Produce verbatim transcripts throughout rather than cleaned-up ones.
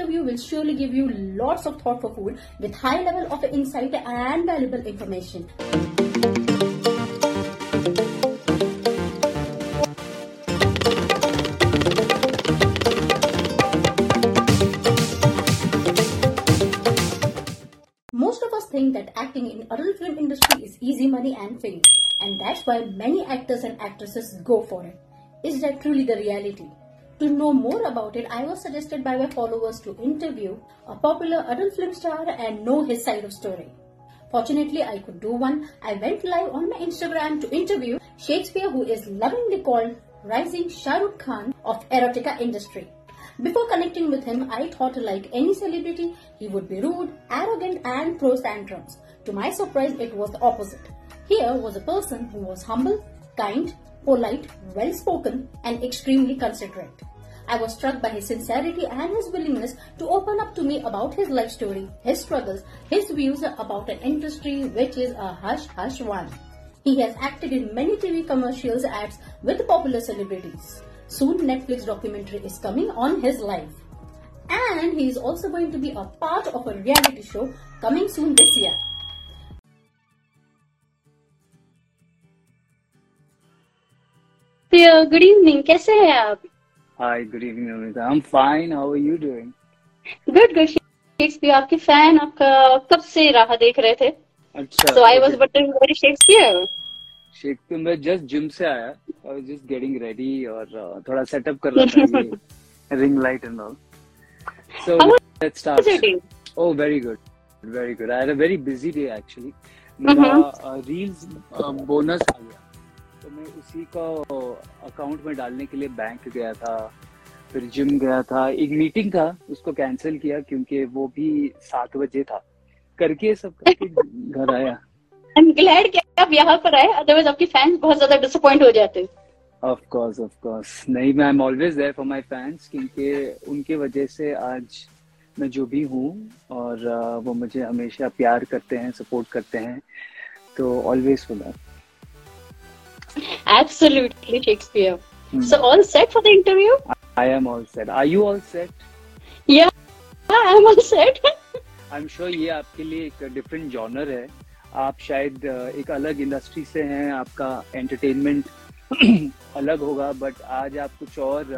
interview will surely give you lots of thought for food with high level of insight and valuable information. Most of us think that acting in adult film industry is easy money and fame, and that's why many actors and actresses go for it. Is that truly the reality? To know more about it, I was suggested by my followers to interview a popular adult film star and know his side of story. Fortunately, I could do one. I went live on my Instagram to interview Shakespeare, who is lovingly called Rising Shah Rukh Khan of erotica industry. Before connecting with him, I thought like any celebrity, he would be rude, arrogant and throw tantrums. To my surprise, it was the opposite. Here was a person who was humble, kind, polite, well-spoken and extremely considerate. I was struck by his sincerity and his willingness to open up to me about his life story, his struggles, his views about an industry which is a hush-hush one. He has acted in many T V commercials ads with popular celebrities. Soon Netflix documentary is coming on his life. And he is also going to be a part of a reality show coming soon this year. Good evening, कैसे हैं आप? Hi, good evening, Namrata. I'm fine. How are you doing? Good, good. Shakespeare आपके fan आपका कब से राह देख रहे थे? अच्छा. So I was wondering where is Shakespeare? Shakespeare मैं just gym से आया. I was just getting ready और uh, थोड़ा setup कर रहा था ये ring light and all. So let's start. Oh, very good, very good. I had a very busy day actually. मेरा uh, reels uh, bonus आ गया. तो मैं उसी का अकाउंट में डालने के लिए बैंक गया था, फिर जिम गया था, एक मीटिंग था उसको कैंसिल किया क्योंकि वो भी सात बजे था, करके सब करके घर आया. आई एम ग्लैड कि आप यहाँ पर आए, अदरवाइज आपके फैंस बहुत ज्यादा डिसअपॉइंट हो जाते. ऑफ कोर्स ऑफ कोर्स नहीं, मैं I am always there for my fans क्योंकि उनके वजह से आज मैं जो भी हूँ और वो मुझे हमेशा प्यार करते हैं, सपोर्ट करते हैं, तो always for that. Absolutely, Shakespeare. Hmm. So all set for the interview? I am all set. Are you all set? Yeah, I am all set. I'm sure ये आपके लिए एक different genre है. आप शायद एक अलग इंडस्ट्री से हैं, आपका एंटरटेनमेंट अलग होगा, बट आज आप कुछ और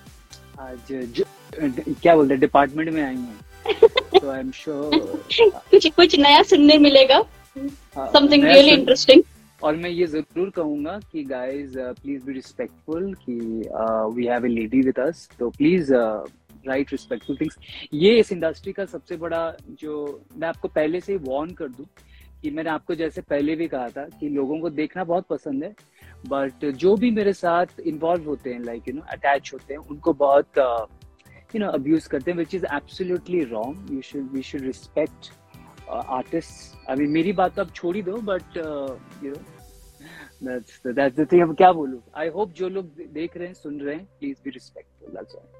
आज ज, क्या बोलते हैं डिपार्टमेंट में आई हैं. तो आई एम श्योर कुछ कुछ नया सुनने मिलेगा. Something really interesting. और मैं ये जरूर कहूंगा कि गाइज प्लीज बी रिस्पेक्टफुल कि we have a lady with us, तो प्लीज राइट रिस्पेक्टफुल थिंग्स. ये इस इंडस्ट्री का सबसे बड़ा, जो मैं आपको पहले से ही वार्न कर दूं कि मैंने आपको जैसे पहले भी कहा था कि लोगों को देखना बहुत पसंद है, बट जो भी मेरे साथ इन्वॉल्व होते हैं, लाइक यू नो अटैच होते हैं, उनको बहुत यू नो अब्यूज करते हैं, which is absolutely wrong. You should we should respect artist. अभी मेरी बात तो आप छोड़ ही दो, but you know that's that's the thing. अब क्या बोलूं. आई होप जो लोग देख रहे हैं, सुन रहे हैं, please be respectful. That's all.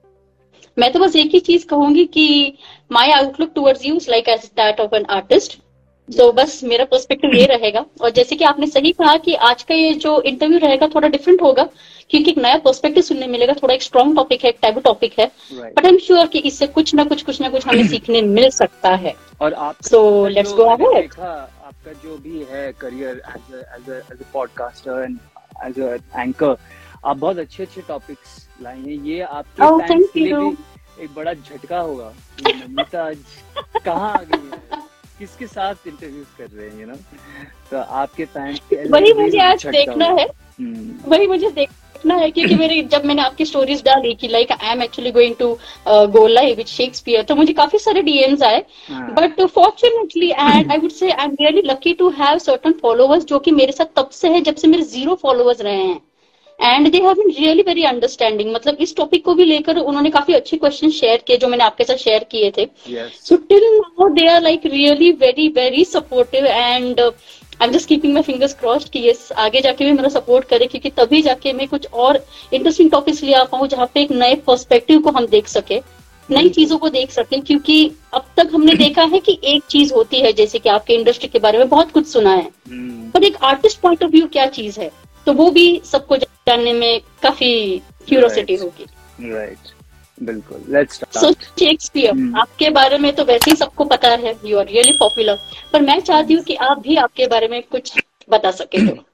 मैं तो बस एक ही चीज कहूंगी कि my outlook towards you is like as that of an artist. तो बस मेरा पर्सपेक्टिव ये रहेगा. और जैसे कि आपने सही कहा कि आज का ये जो इंटरव्यू रहेगा थोड़ा डिफरेंट होगा, क्योंकि एक नया पर्सपेक्टिव सुनने मिलेगा. थोड़ा एक स्ट्रॉन्ग टॉपिक है, एक टैबू टॉपिक है, बट आई एम श्योर कि इससे कुछ ना कुछ कुछ ना कुछ हमें सीखने मिल सकता है. और आप सो लेट्स गो अहेड. आपका जो भी है career as as as a podcaster and as a anchor, आप बहुत अच्छे अच्छे टॉपिक्स लाए हैं. ये आपके oh, फैंस के लिए भी एक बड़ा झटका होगा. नमिता आज कहाँ आ गई है, किसके साथ इंटरव्यूज कर रहे हैं, यू नो. तो आपके फैंस वही मुझे आज देखना है, वही मुझे देखना है, क्योंकि मेरे जब मैंने आपकी स्टोरीज डाली कि like I am actually going to go live with Shakespeare, तो मुझे काफी सारे डीएम्स आए. But fortunately and I would say I am really lucky to have certain followers जो कि मेरे साथ तब से है जब से मेरे जीरो फॉलोअर्स रहे हैं. And they have been really very understanding. मतलब इस टॉपिक को भी लेकर उन्होंने काफी अच्छे क्वेश्चन शेयर किए जो मैंने आपके साथ शेयर किए थे. So till now they are like really very very supportive and I am just keeping my fingers crossed कि यस आगे जाके भी मेरा सपोर्ट करे, क्योंकि तभी जाके मैं कुछ और इंटरेस्टिंग टॉपिक्स ले आ पाऊँ जहाँ पे एक नए पर्सपेक्टिव को हम देख सके, नई चीजों को देख सके. क्योंकि अब तक हमने देखा है कि एक चीज होती है, जैसे कि आपके इंडस्ट्री के बारे में बहुत कुछ सुना है, पर एक आर्टिस्ट पॉइंट ऑफ व्यू क्या चीज है, तो वो भी सबको जानने में काफी क्यूरियोसिटी होगी. राइट. बिल्कुल, लेट्स स्टार्ट। सो शेक्सपियर, आपके बारे में तो वैसे ही सबको पता है, यू आर रियली पॉपुलर, पर मैं चाहती हूँ कि आप भी आपके बारे में कुछ बता सके तो।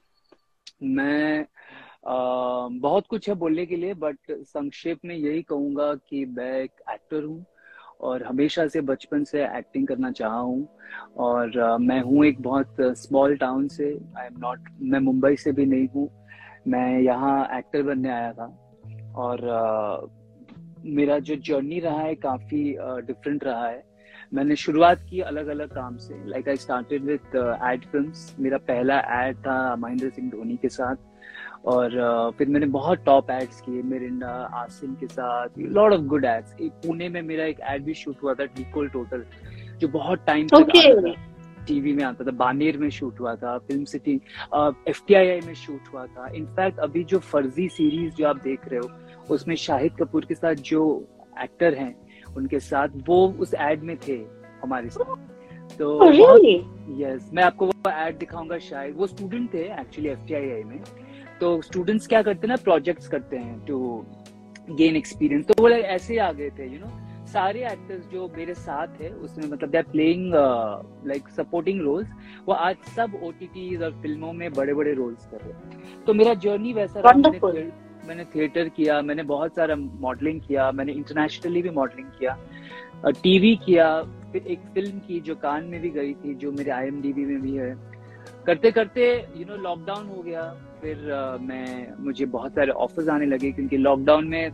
मैं आ, बहुत कुछ है बोलने के लिए, बट संक्षेप में यही कहूंगा कि मैं एक एक्टर हूँ और हमेशा से बचपन से एक्टिंग करना चाहा हूँ। और uh, मैं हूँ एक बहुत स्मॉल टाउन से, आई एम नॉट, मैं मुंबई से भी नहीं हूँ, मैं यहाँ एक्टर बनने आया था। और uh, मेरा जो जर्नी रहा है काफी डिफरेंट uh, रहा है। मैंने शुरुआत की अलग अलग काम से, like I started with ad films. मेरा पहला एड था महेंद्र सिंह धोनी के साथ, और uh, फिर मैंने बहुत टॉप एड्स किए मिरिंडा, आसिम के साथ, lot of good ads. Pune में मेरा एक एड भी शूट हुआ था, इक्वल टोटल, जो बहुत टाइम तक okay. आता था, टीवी में आता था। बानेर में शूट हुआ था, Film City, F T I I में शूट हुआ था। इनफैक्ट अभी जो फर्जी सीरीज जो आप देख रहे हो, उसमें शाहिद कपूर के साथ जो एक्टर हैं उनके साथ, वो उस एड में थे हमारे साथ। तो oh, really? यस, मैं आपको वो एड दिखाऊंगा शायद। वो स्टूडेंट थे actually F T I I में। तो स्टूडेंट्स क्या करते हैं ना, प्रोजेक्ट्स करते हैं टू गेन एक्सपीरियंस। तो वो ऐसे आ गए थे, यू नो। सारे एक्टर्स जो मेरे साथ है उसमें, मतलब they are playing like supporting roles, वो आज सब ओटीटीज और फिल्मों में बड़े बड़े रोल्स कर रहे हैं। तो मेरा जर्नी वैसा रहा। मैंने, मैंने थिएटर किया, मैंने बहुत सारा मॉडलिंग किया, मैंने इंटरनेशनली भी मॉडलिंग किया, टीवी किया, फिर एक फिल्म की जो कान में भी गई थी, जो मेरे आई एम डी बी में भी है। करते करते यू नो लॉकडाउन हो गया, फिर uh, मैं मुझे बहुत सारे ऑफर्स आने लगे, क्योंकि लॉकडाउन में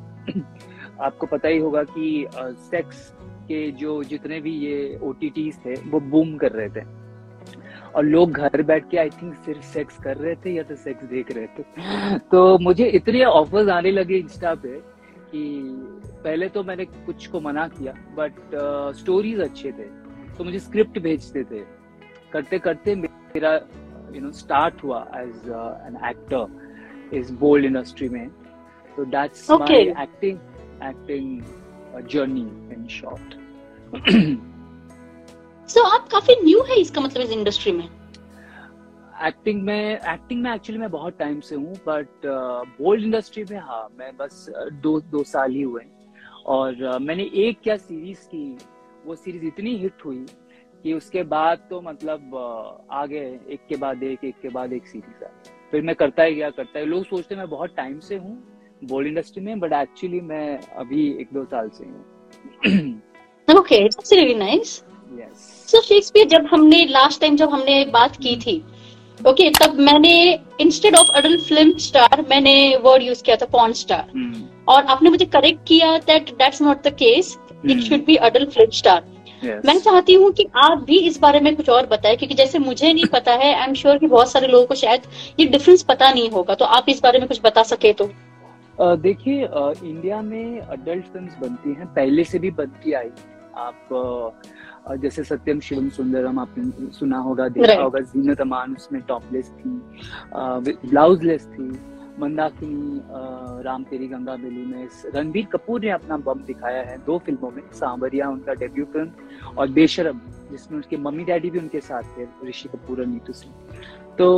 आपको पता ही होगा कि सेक्स uh, के जो जितने भी ये ओटीटीज थे वो बूम कर रहे थे, और लोग घर बैठ के आई थिंक सिर्फ सेक्स कर रहे थे या तो सेक्स देख रहे थे। तो मुझे इतने ऑफर्स आने लगे इंस्टा पे कि पहले तो मैंने कुछ को मना किया, बट स्टोरीज uh, अच्छे थे तो मुझे स्क्रिप्ट भेजते थे। करते करते मेरा यू नो स्टार्ट हुआ एज एन एक्टर इस बोल्ड इंडस्ट्री में। तो that's my acting acting journey in short. So आप काफी न्यू है इसका मतलब इस इंडस्ट्री में? एक्टिंग में एक्टिंग में एक्चुअली मैं बहुत टाइम से हूँ, बट बोल्ड इंडस्ट्री में हाँ मैं बस दो दो साल ही हुए। और uh, मैंने एक क्या सीरीज की, वो सीरीज इतनी हिट हुई कि उसके बाद तो मतलब आगे एक के बाद एक एक के बाद एक सीरीज है। फिर मैं करता ही गया करता है। लोग सोचते मैं बहुत टाइम से हूँ बोल्ड इंडस्ट्री में, बट एक्चुअली मैं अभी एक दो साल से हूँ। Okay, that's really nice. Yes. So Shakespeare, जब हमने लास्ट टाइम जब हमने बात की थी, ओके okay, तब मैंने instead of adult film star मैंने वर्ड यूज किया था पॉर्न स्टार, और आपने मुझे करेक्ट किया that that's not the case, it should be adult film star. Yes. मैं चाहती हूँ कि आप भी इस बारे में कुछ और बताएं, क्योंकि जैसे मुझे नहीं पता है, आई एम श्योर कि बहुत सारे लोगों को शायद ये डिफरेंस पता नहीं होगा, तो आप इस बारे में कुछ बता सके तो। uh, देखिए, uh, इंडिया में अडल्ट फिल्म्स बनती हैं, पहले से भी बनती आई। आप uh, जैसे सत्यम शिवम सुंदरम आपने सुना होगा, देखा right. होगा। जीनत अमान उसमें टॉपलेस थी, ब्लाउजलेस थी। मंदाकिनी, राम तेरी गंगा बेली में रणबीर कपूर ने अपना बम दिखाया है दो फिल्मों में। सांवरिया उनका डेब्यू फिल्म, और बेशरम जिसमें उसके मम्मी डैडी भी उनके साथ थे, ऋषि कपूर और नीतू सिंह। तो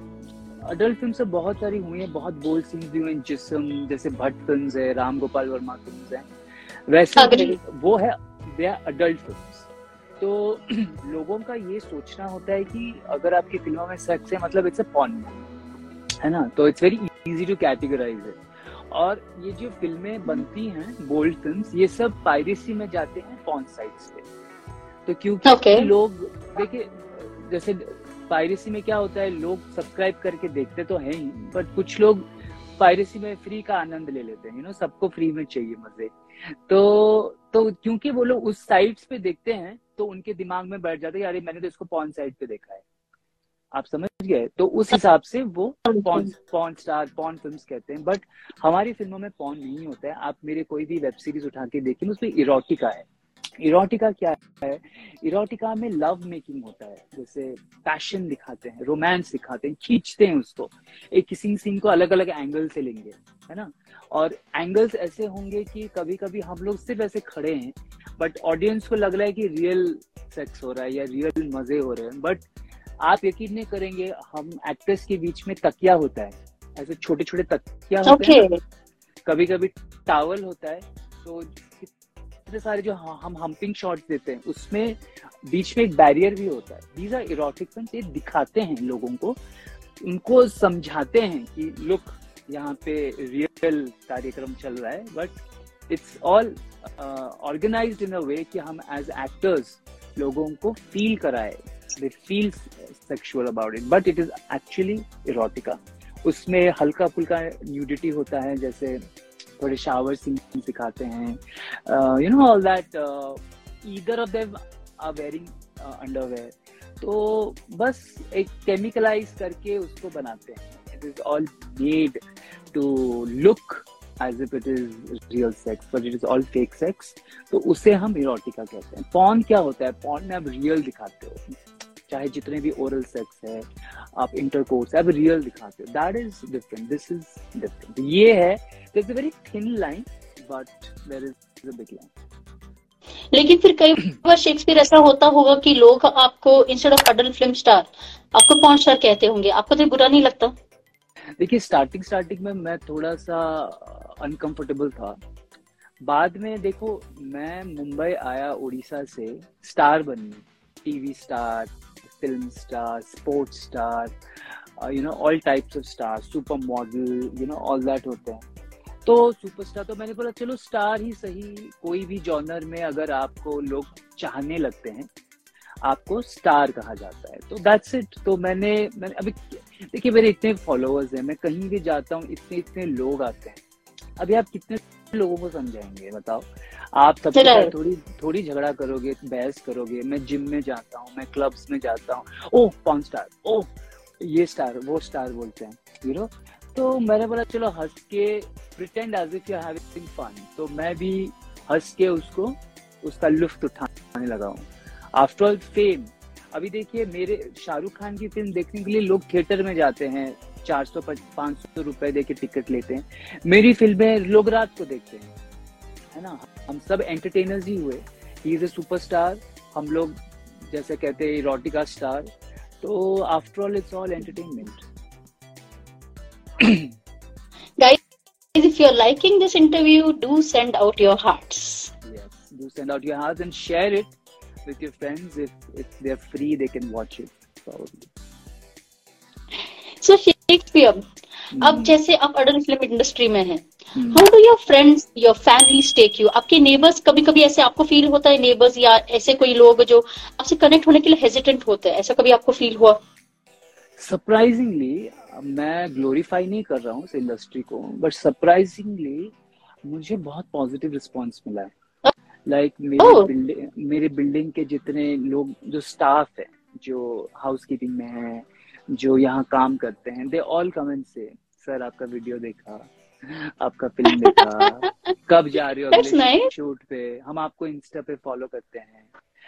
अडल्ट फिल्म से बहुत सारी हुई हैं, बहुत बोल्ड सीन्स भी हुए हैं। जिस्म जैसे भट्ट फिल्म्स है, राम गोपाल वर्मा फिल्म्स है, वैसे भी वो है, दे आर अडल्ट फिल्म्स। तो लोगों का ये सोचना होता है कि अगर आपकी फिल्मों में सेक्स है मतलब इट्स अ पॉर्न, है ना। तो it's very easy to categorise it. और ये जो फिल्में बनती हैं बोल्ड फिल्म्स, ये सब पायरेसी में जाते हैं पॉर्न साइट्स पे। तो क्योंकि okay. लोग देखिए, जैसे पायरेसी में क्या होता है, लोग सब्सक्राइब करके देखते तो हैं ही, बट कुछ लोग पायरेसी में फ्री का आनंद ले लेते हैं, यू नो, सबको फ्री में चाहिए मजे। तो तो क्योंकि वो लोग उस साइट्स पे देखते हैं, तो उनके दिमाग में बैठ जाता है, अरे मैंने तो इसको पॉर्न साइट पे देखा है, आप समझ गए। तो उस हिसाब से वो porn porn star porn films कहते हैं। बट हमारी फिल्मों में पॉर्न नहीं होता है। आप मेरे कोई भी वेब सीरीज उठा के देखिए, उसमें इरोटिका है। इरोटिका क्या है? इरोटिका में लव मेकिंग होता है, जैसे पैशन दिखाते हैं, रोमांस दिखाते हैं, खींचते हैं उसको, एक किसी सीन को अलग अलग एंगल से लेंगे, है ना। और एंगल्स ऐसे होंगे कि कभी कभी हम लोग सिर्फ ऐसे खड़े हैं, बट ऑडियंस को लग रहा है कि रियल सेक्स हो रहा है या रियल मजे हो रहे हैं। बट आप यकीन नहीं करेंगे, हम एक्टर्स के बीच में तकिया होता है, ऐसे छोटे छोटे तकिया होते okay. हैं, कभी कभी टावल होता है, तो इतने सारे जो हम हम्पिंग शॉट्स देते हैं उसमें बीच में एक बैरियर भी होता है. These are erotic films. ये दिखाते हैं लोगों को, उनको समझाते हैं कि लुक यहाँ पे रियल कार्यक्रम चल रहा है, but it's all organised in a way कि हम एज एक्टर्स लोगों को फील कराए, they feel sexual about it, but it is actually erotica. उसमें हल्का फुल्का न्यूडिटी होता है, जैसे थोड़े शावर सीन सिखाते हैं, you know all that. Either of them are wearing underwear. तो बस एक केमिकलाइज करके उसको बनाते हैं. It is all made to look as if it is real sex, but it is all fake sex. तो उसे हम इरोटिका कहते हैं. पॉर्न क्या होता है? पॉर्न में आप रियल दिखाते हो, चाहे जितने भी ओरल सेक्स है, आप इंटरकोर्स आप रियल दिखाते हो. That is different, this is different. ये है, there is a very thin line, but there is a big line. लेकिन फिर कई बार शेक्सपियर ऐसा होता होगा कि लोग आपको instead of adult film star आपको पॉर्न स्टार कहते होंगे, आपको तो बुरा नहीं लगता? देखिए, स्टार्टिंग स्टार्टिंग में मैं थोड़ा सा अनकंफर्टेबल था. बाद में देखो, मैं मुंबई आया उड़ीसा से स्टार बनने, TV star, film star, sports star, you know all types of star, super model, you know all that होते हैं. तो सुपरस्टार, तो मैंने बोला चलो स्टार ही सही. कोई भी जॉनर में अगर आपको लोग चाहने लगते हैं, आपको स्टार कहा जाता है. तो दैट्स इट. तो मैंने मैंने अभी देखिए, मेरे इतने फॉलोअर्स हैं, मैं कहीं भी जाता हूँ इतने इतने लोग आते हैं. अभी आप कितने लोगों को समझाएंगे बताओ? आप सबके साथ थोड़ी थोड़ी झगड़ा करोगे, बहस करोगे. मैं जिम में जाता हूँ, मैं क्लब्स में जाता हूँ, ओह पॉर्न स्टार, ओह ये स्टार, वो स्टार बोलते हैं, यू नो. तो मैंने बोला चलो हंस के, pretend as if you are having fun. तो मैं भी हंस के उसको उसका लुत्फ उठाने लगा हूँ. After all fame. अभी देखिए, मेरे शाहरुख खान की फिल्म देखने के लिए लोग थिएटर में जाते हैं, चार सौ पाँच सौ रुपए दे के टिकट लेते हैं. मेरी फिल्में लोग रात को देखते हैं, है ना. हम सब एंटरटेनर्स ही हुए. ही इज ए सुपरस्टार, हम लोग जैसे कहते हैं इरोटिका स्टार. तो after all it's all entertainment. Guys, if you're liking this interview, do send out your hearts. Yes, do send out your hearts and share it with your friends. If if they're free, they can watch it probably. So Shakespeare, hmm. अब जैसे आप adult film industry में हैं, how do your friends, your families take you? आपके neighbours, कभी कभी ऐसे आपको फील होता है, नेबर्स या ऐसे कोई लोग जो आपसे कनेक्ट होने के लिए हेजिटेंट होते हैं, ऐसा कभी आपको फील हुआ? सरप्राइजिंगली, मैं ग्लोरीफाई नहीं कर रहा हूँ इस इंडस्ट्री को, बट सरप्राइजिंगली मुझे बहुत पॉजिटिव रिस्पॉन्स मिला है. लाइक like, मेरे oh. बिल्डिंग मेरे बिल्डिंग के जितने लोग, जो स्टाफ है, जो हाउसकीपिंग में है, जो यहाँ काम करते हैं, they all come and say, sir आपका वीडियो देखा, आपका फिल्म देखा, कब जा रहे हो अगले शूट पे, हम आपको इंस्टा पे फॉलो करते हैं.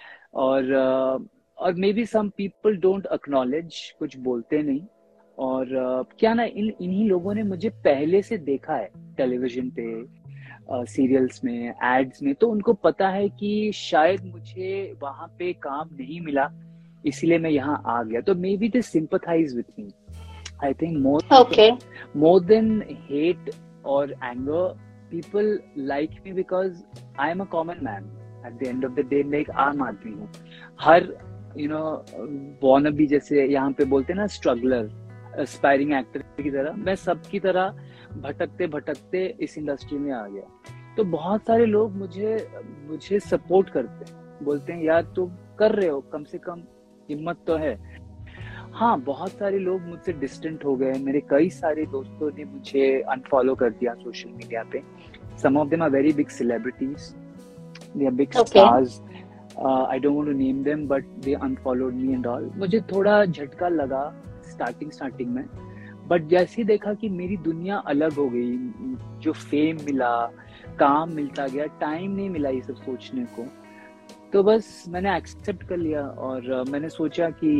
और और maybe some people don't acknowledge, कुछ बोलते नहीं. और uh, क्या ना, इन इन्हीं लोगों ने मुझे पहले से देखा है टेलीविजन पे, सीरियल्स uh, में, एड्स में. तो उनको पता है कि शायद मुझे वहां पे काम नहीं मिला, इसीलिए मैं यहाँ आ गया. तो maybe they sympathise with me. I think more more than hate और anger, people like me because I am a common man. At the end of the day मैं एक आम आदमी हूँ. हर यू नो वॉनबी, जैसे यहाँ पे बोलते हैं ना, स्ट्रगलर, एस्पायरिंग एक्टर की तरह, मैं सबकी तरह भटकते भटकते इस इंडस्ट्री में आ गया. तो बहुत सारे लोग मुझे मुझे सपोर्ट करते हैं, बोलते हैं यार तुम कर रहे हो, कम से कम हिम्मत तो है. हाँ, बहुत सारे लोग मुझसे डिस्टेंट हो गए. मेरे कई सारे दोस्तों ने मुझे अनफॉलो कर दिया सोशल मीडिया पे. Some of them are very big celebrities, they are big stars. I don't want to name them, but they unfollowed me and all. मुझे थोड़ा झटका लगा स्टार्टिंग स्टार्टिंग में, बट जैसे ही देखा कि मेरी दुनिया अलग हो गई, जो फेम मिला, काम मिलता गया, टाइम नहीं मिला ये सब सोचने को, तो बस मैंने एक्सेप्ट कर लिया. और uh, मैंने सोचा कि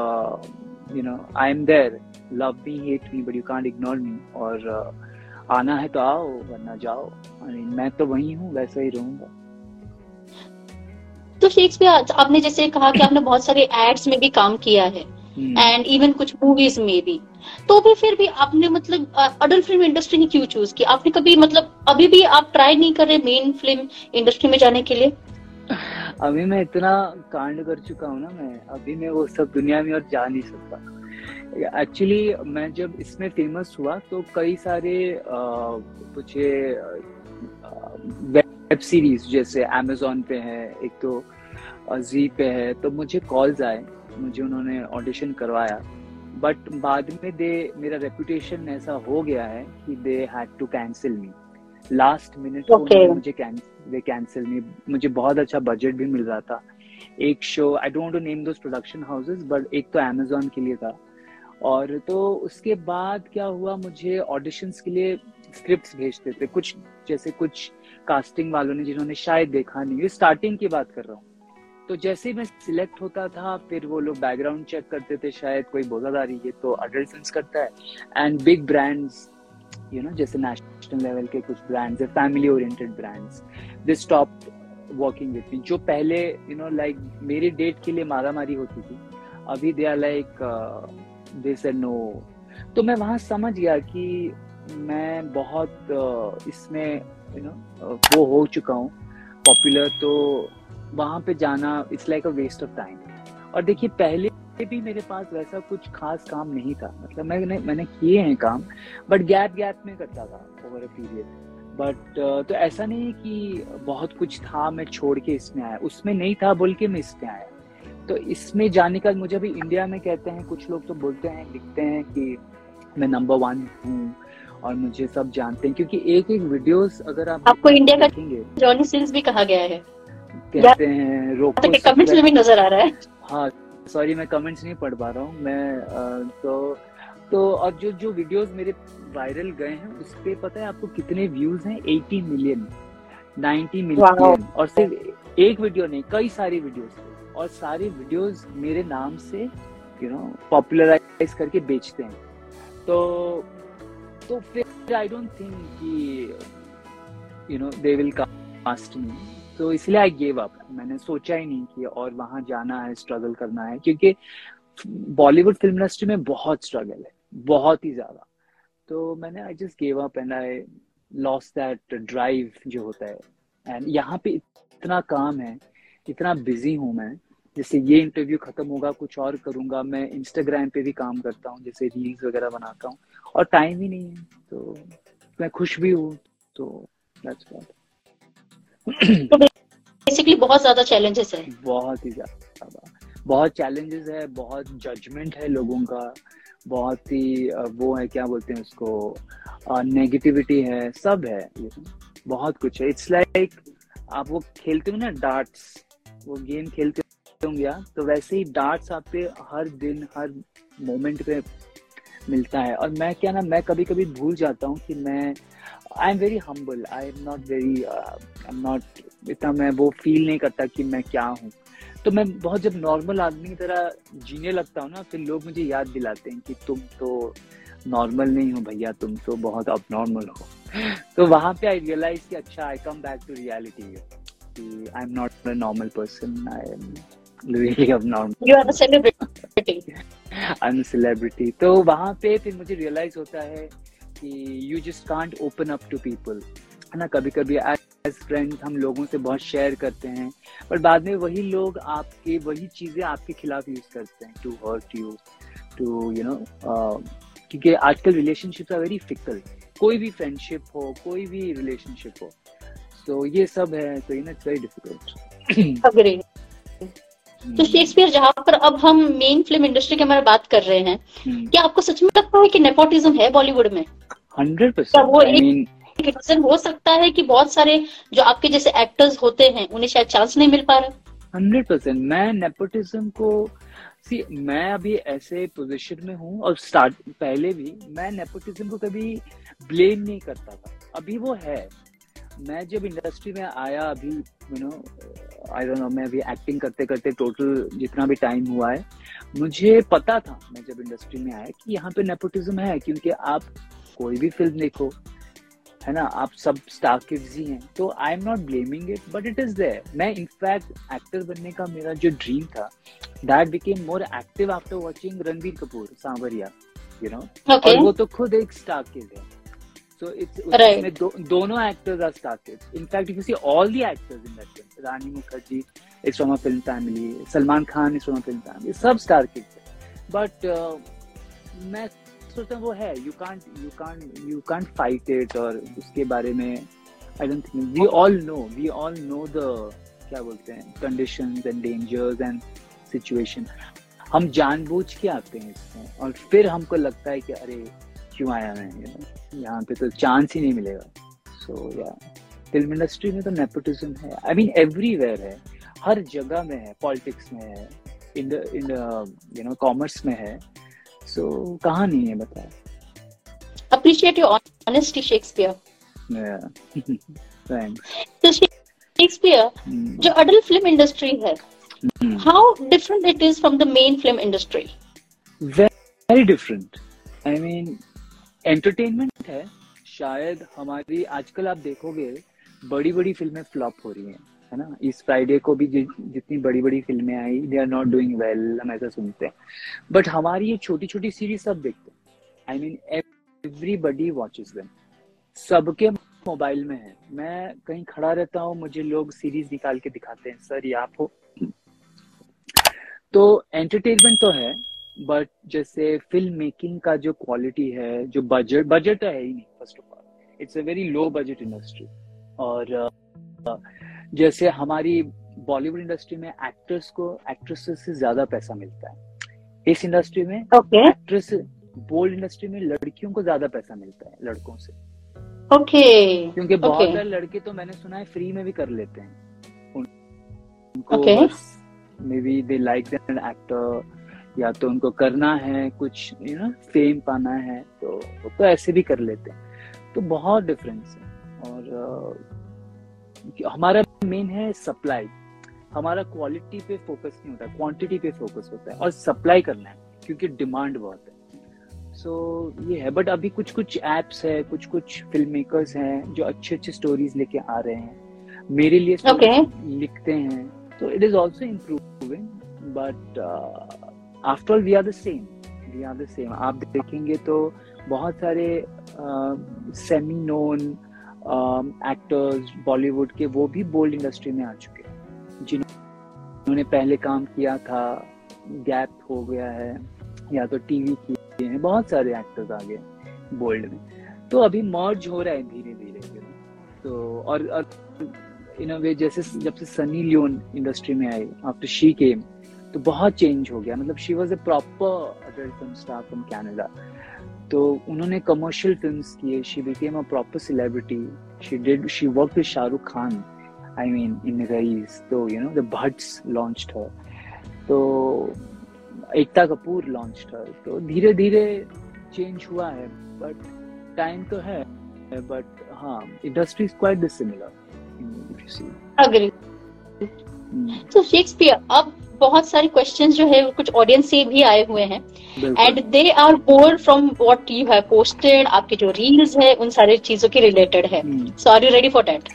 you know I am there, love me, hate me, but you can't ignore me. और uh, आना है तो आओ, वरना जाओ. I mean, मैं तो वही हूँ, वैसा ही रहूंगा. तो शेक्सपियर, आपने जैसे कहा कि आपने बहुत सारे एड्स में भी काम किया है, एंड hmm. इवन कुछ मूवीज में भी, तो भी फिर भी आपने मतलब अडल्ट फिल्म इंडस्ट्री ने क्यों चूज की? आपने कभी मतलब अभी भी आप ट्राई नहीं कर रहे मेन फिल्म इंडस्ट्री में जाने के लिए? अभी मैं इतना कांड कर चुका हूँ ना, मैं अभी मैं वो सब दुनिया में और जा नहीं सकता। एक्चुअली मैं जब इसमें फेमस हुआ तो कई सारे मुझे वेब सीरीज जैसे अमेजोन पे है, एक तो जी पे है, तो मुझे कॉल्स आए, मुझे उन्होंने ऑडिशन करवाया, बट बाद में दे मेरा रेपुटेशन ऐसा हो गया है कि they had to cancel me last minute. मुझे दे कैंसिल मी। मुझे बहुत अच्छा बजट भी मिल रहा था। एक show, I don't want to name those production houses, but एक तो अमेजोन के लिए था। और तो उसके बाद क्या हुआ, मुझे ऑडिशंस के लिए स्क्रिप्ट्स भेजते थे कुछ, जैसे कुछ कास्टिंग वालों ने जिन्होंने शायद देखा नहीं, ये स्टार्टिंग की बात कर रहा हूँ। तो जैसे ही मैं सिलेक्ट होता था, फिर वो लोग बैकग्राउंड चेक करते थे, शायद कोई बोला जा रही है तो अडल्ट फिल्म्स करता है, and big brands you know जैसे नेशनल लेवल के कुछ ब्रांड्स है, family oriented brands, they stop working with me. जो पहले यू नो लाइक मेरी डेट के लिए मारामारी होती थी, अभी they are like they said no. तो मैं वहां समझ गया कि मैं बहुत uh, इसमें यू you नो know, वो हो चुका हूँ पॉपुलर, तो वहां पे जाना it's like a waste of time. और देखिए पहले भी मेरे पास वैसा कुछ खास काम नहीं था, मतलब मैंने मैंने किए हैं काम, बट गैप गैप में करता था ओवर अ पीरियड। बट तो ऐसा नहीं है कि बहुत कुछ था मैं छोड़ के इसमें आया, उसमें नहीं था बोल के मैं इसमें आया। तो इसमें जाने का मुझे अभी इंडिया में कहते हैं कुछ लोग, तो बोलते हैं, लिखते हैं कि मैं नंबर वन हूँ और मुझे सब जानते हैं, क्योंकि एक एक वीडियोस अगर आप आपको इंडिया का जॉनी सिन्स भी कहा गया है, कहते हैं। रोको कमेंट्स में भी नजर आ रहा है। हाँ सॉरी, मैं कमेंट्स नहीं पढ़ पा रहा हूँ मैं। आ, तो तो और जो जो वीडियोस मेरे वायरल गए हैं उस पे पता है आपको कितने व्यूज हैं? अस्सी मिलियन, नब्बे मिलियन। और सिर्फ एक वीडियो नहीं, कई सारी वीडियोस थे, और सारी वीडियोस मेरे नाम से यू नो पॉपुलराइज करके बेचते हैं। तो तो फिर आई डोंट थिंक कि you know they will cast me, तो इसलिए आई गिव अप। मैंने सोचा ही नहीं कि और वहां जाना है, स्ट्रगल करना है, क्योंकि बॉलीवुड फिल्म इंडस्ट्री में बहुत स्ट्रगल है, बहुत ही ज्यादा। तो मैंने I just give up and I lost that drive जो होता है। एंड यहाँ पे इतना काम है, इतना बिजी हूँ मैं, जैसे ये इंटरव्यू खत्म होगा कुछ और करूंगा, मैं इंस्टाग्राम पे भी काम करता हूँ, जैसे रील्स वगैरह बनाता हूँ, और टाइम ही नहीं है। तो मैं खुश भी हूँ, तो दैट्स व्हाट। तो बेसिकली बहुत ज्यादा चैलेंजेस है, बहुत ही ज्यादा बहुत चैलेंजेस है, बहुत जजमेंट है लोगों का, बहुत ही वो है, क्या बोलते हैं उसको, नेगेटिविटी है, सब है, बहुत कुछ है। इट्स लाइक like, आप वो खेलते हो ना डार्ट्स, वो गेम खेलते होंगे, तो वैसे ही डार्ट्स आप पे हर दिन हर मोमेंट पे मिलता है। और मैं क्या ना, मैं कभी कभी भूल जाता हूँ कि मैं I am very humble, I am not very I am not इतना, मैं वो फील नहीं करता कि मैं क्या हूँ। तो मैं बहुत जब नॉर्मल आदमी की तरह जीने लगता हूँ ना, फिर लोग मुझे याद दिलाते हैं कि तुम तो नॉर्मल नहीं हो भैया, तुम तो बहुत अब नॉर्मल हो। तो वहां पे आई रियलाइज कि अच्छा, I come back to reality कि I am not a normal person, I am really abnormal. You are a celebrity. I'm a celebrity. तो वहाँ पे फिर मुझे realize होता है कि you just can't open up to people, है ना। कभी कभी as friends हम लोगों से बहुत शेयर करते हैं, पर बाद में वही लोग आपके वही चीजें आपके खिलाफ यूज करते हैं, to hurt you, to you know, uh, क्योंकि आजकल relationships are very fickle. कोई भी friendship हो, कोई भी relationship हो, so ये सब है, तो you know it's very difficult. Agree. तो शेक्सपियर, जहाँ पर अब हम मेन फिल्म इंडस्ट्री के बारे में बात कर रहे हैं, क्या आपको सच में लगता है कि नेपोटिज्म है बॉलीवुड में? Hundred percent. वो एक रीजन हो सकता है कि बहुत सारे जो आपके जैसे एक्टर्स होते हैं उन्हें शायद चांस नहीं मिल पा रहा? Hundred percent. मैं नेपोटिज्म को सी मैं अभी ऐसे पोजीशन में हूँ, और स्टार्ट पहले भी मैं नेपोटिज्म को कभी ब्लेम नहीं करता था, अभी वो है। मैं जब इंडस्ट्री में आया, अभी you know I don't know, मैं अभी एक्टिंग करते करते टोटल जितना भी टाइम हुआ है, मुझे पता था मैं जब इंडस्ट्री में आया कि यहाँ पे नेपोटिज्म है, क्योंकि आप कोई भी फिल्म देखो, है ना, आप सब स्टार किड्स ही हैं। तो I am not blaming it, but it is there. मैं इनफैक्ट एक्टर बनने का मेरा जो ड्रीम था, that became more active after watching Ranbir Kapoor Saawariya, you know, और वो तो खुद एक स्टार किड है। So it's right. उसमें दो, दोनों actors are star kids. In fact, if you see all the actors in that film, Rani Mukherjee is from a film family, Salman Khan is from a film family, सब star kids है. But uh, मैं सोचता हूँ वो है, you can't you can't you can't fight it और उसके बारे में I don't think we all know we all know the क्या बोलते हैं conditions and dangers and situation. हम जानबूझ के आते हैं इसमें और फिर हमको लगता है कि अरे क्यों आया मैं यहाँ पे, तो चांस ही नहीं मिलेगा. सो या फिल्म इंडस्ट्री में तो नेपोटिज्म है, आई मीन एवरीवेयर है, हर जगह में है, पॉलिटिक्स में है, in the in you know commerce में है. सो so, कहाँ नहीं है बताया. Appreciate your honesty Shakespeare. Thanks. तो शेक्सपियर जो अडल्ट फिल्म इंडस्ट्री है, how different it is from the main film industry? Very different. I mean entertainment है. शायद हमारी आजकल आप देखोगे बड़ी बड़ी फिल्में फ्लॉप हो रही हैं, है ना. इस फ्राइडे को भी जि, जितनी बड़ी बड़ी फिल्में आई, they are not doing well, हम ऐसा सुनते हैं. बट हमारी ये छोटी छोटी सीरीज सब देखते हैं. I mean everybody watches them. सबके मोबाइल में है. मैं कहीं खड़ा रहता हूँ, मुझे लोग सीरीज निकाल के दिखाते हैं, सर ये आप हो. तो एंटरटेनमेंट तो है, बट जैसे फिल्म मेकिंग का जो क्वालिटी है, जो बजट बजट तो है ही नहीं. First of all it's a very low budget industry. और uh, जैसे हमारी बॉलीवुड इंडस्ट्री में एक्टर्स को एक्ट्रेसेस से ज्यादा पैसा मिलता है. इस इंडस्ट्री में एक्ट्रेस okay. बोल्ड इंडस्ट्री में लड़कियों को ज्यादा पैसा मिलता है लड़कों से. Okay okay. क्योंकि बहुत okay. सारे लड़के तो मैंने सुना है फ्री में भी कर लेते हैं. उनको okay. Maybe they like that actor, या तो उनको करना है कुछ यू नो फेम पाना है, तो वो तो ऐसे भी कर लेते हैं. तो बहुत डिफरेंस है. और uh, हमारा मेन है सप्लाई. हमारा क्वालिटी पे फोकस नहीं होता, क्वांटिटी पे फोकस होता है, और सप्लाई करना है क्योंकि डिमांड बहुत है. सो so, ये है. बट अभी कुछ कुछ एप्स है, कुछ कुछ फिल्म मेकर्स हैं जो अच्छे अच्छे स्टोरीज लेके आ रहे हैं, मेरे लिए okay. लिखते हैं. तो it is also improving. But after all we are the same we are the same. आप देखेंगे तो बहुत सारे सेमी नोन एक्टर्स बॉलीवुड के, वो भी बोल्ड इंडस्ट्री में आ चुके हैं, जिन्होंने पहले काम किया था, गैप हो गया है, या तो टीवी किए हैं. बहुत सारे एक्टर्स आ गए बोल्ड में. तो अभी मर्ज हो रहा है धीरे धीरे. तो और, और इन अ वे जैसे जब से सनी लियोन इंडस्ट्री में आई, आफ्टर शी केम, तो बहुत चेंज हो गया. मतलब she was a proper adult film star from Canada. तो उन्होंने कमर्शियल फिल्म्स किए. She became a proper celebrity. She did she worked with Shahrukh Khan, I mean in Raees. तो you know the Bhatts launched her, तो एकता कपूर लॉन्च्ड हर. तो धीरे धीरे change हुआ है, बट टाइम तो है. बट हाँ, industry is quite dissimilar. Agree. तो शेक्सपियर, अब बहुत सारे क्वेश्चंस जो है कुछ ऑडियंस से भी आए हुए हैं, and they are bored from what you have posted. आपके जो रील्स है उन सारी चीजों के रिलेटेड है. So are you ready for that?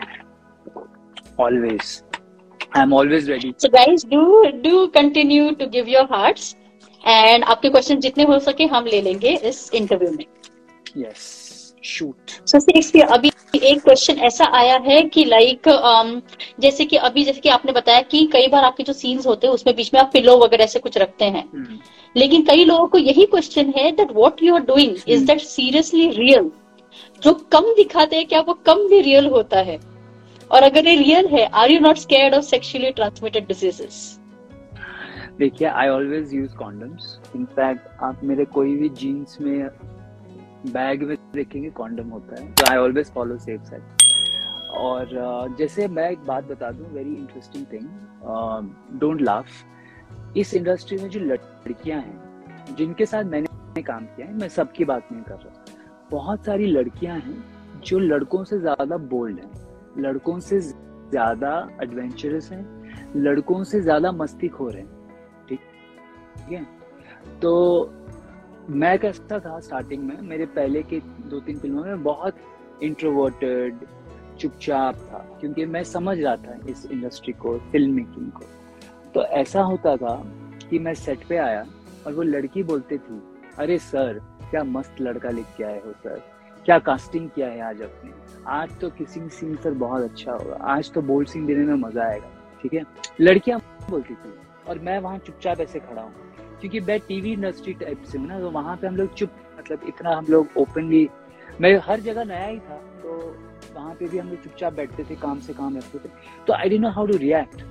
Always. I am always ready. So guys, do do continue to give your hearts, and आपके question जितने हो सके हम ले लेंगे इस इंटरव्यू में. Yes, shoot. सो शेक्सपियर, अभी एक क्वेश्चन ऐसा आया है कि लाइक like, um, जैसे कि अभी जैसे कि आपने बताया कि कई बार आपके जो सीन्स होते हैं उसमें बीच में आप पिलो वगैरह से कुछ रखते हैं, hmm. लेकिन कई लोगों को यही क्वेश्चन है that what you are doing is that seriously real? जो कम दिखाते हैं क्या वो कम भी रियल होता है? और अगर ये रियल है, are you not scared of sexually transmitted diseases? देखिए, I always use condoms. In fact आप मेरे कोई भी जीन्स में बैग में देखेंगे कॉन्डम होता है. तो I always follow safe side. और uh, जैसे मैं एक बात बता दूं, very interesting thing, don't laugh. इस इंडस्ट्री में जो लड़कियां हैं जिनके साथ मैंने काम किया है, मैं सबकी बात नहीं कर रहा, बहुत सारी लड़कियां हैं जो लड़कों से ज्यादा बोल्ड हैं, लड़कों से ज्यादा एडवेंचरस हैं, लड़कों से ज्यादा मस्तीखोर हैं. ठीक है. तो मैं कैसा था स्टार्टिंग में, मेरे पहले के दो तीन फिल्मों में बहुत इंट्रोवर्टेड, चुपचाप था, क्योंकि मैं समझ रहा था इस इंडस्ट्री को, फिल्म मेकिंग को. तो ऐसा होता था कि मैं सेट पे आया और वो लड़की बोलती थी, अरे सर क्या मस्त लड़का लेके आए हो सर, क्या कास्टिंग किया है आज अपने, आज तो किसिंग सीन सर बहुत अच्छा होगा, आज तो बोल्ड सीन देने में मजा आएगा, ठीक है, लड़कियां बोलती थी और मैं वहाँ चुपचाप ऐसे खड़ा हूँ क्योंकि मैं टीवी इंडस्ट्री टाइप से हूँ ना, तो वहाँ पे हम लोग चुप, मतलब इतना हम लोग ओपनली, मैं हर जगह नया ही था तो वहाँ पे भी हम लोग चुपचाप बैठते थे, काम से काम रखते थे, तो I didn't know how to react.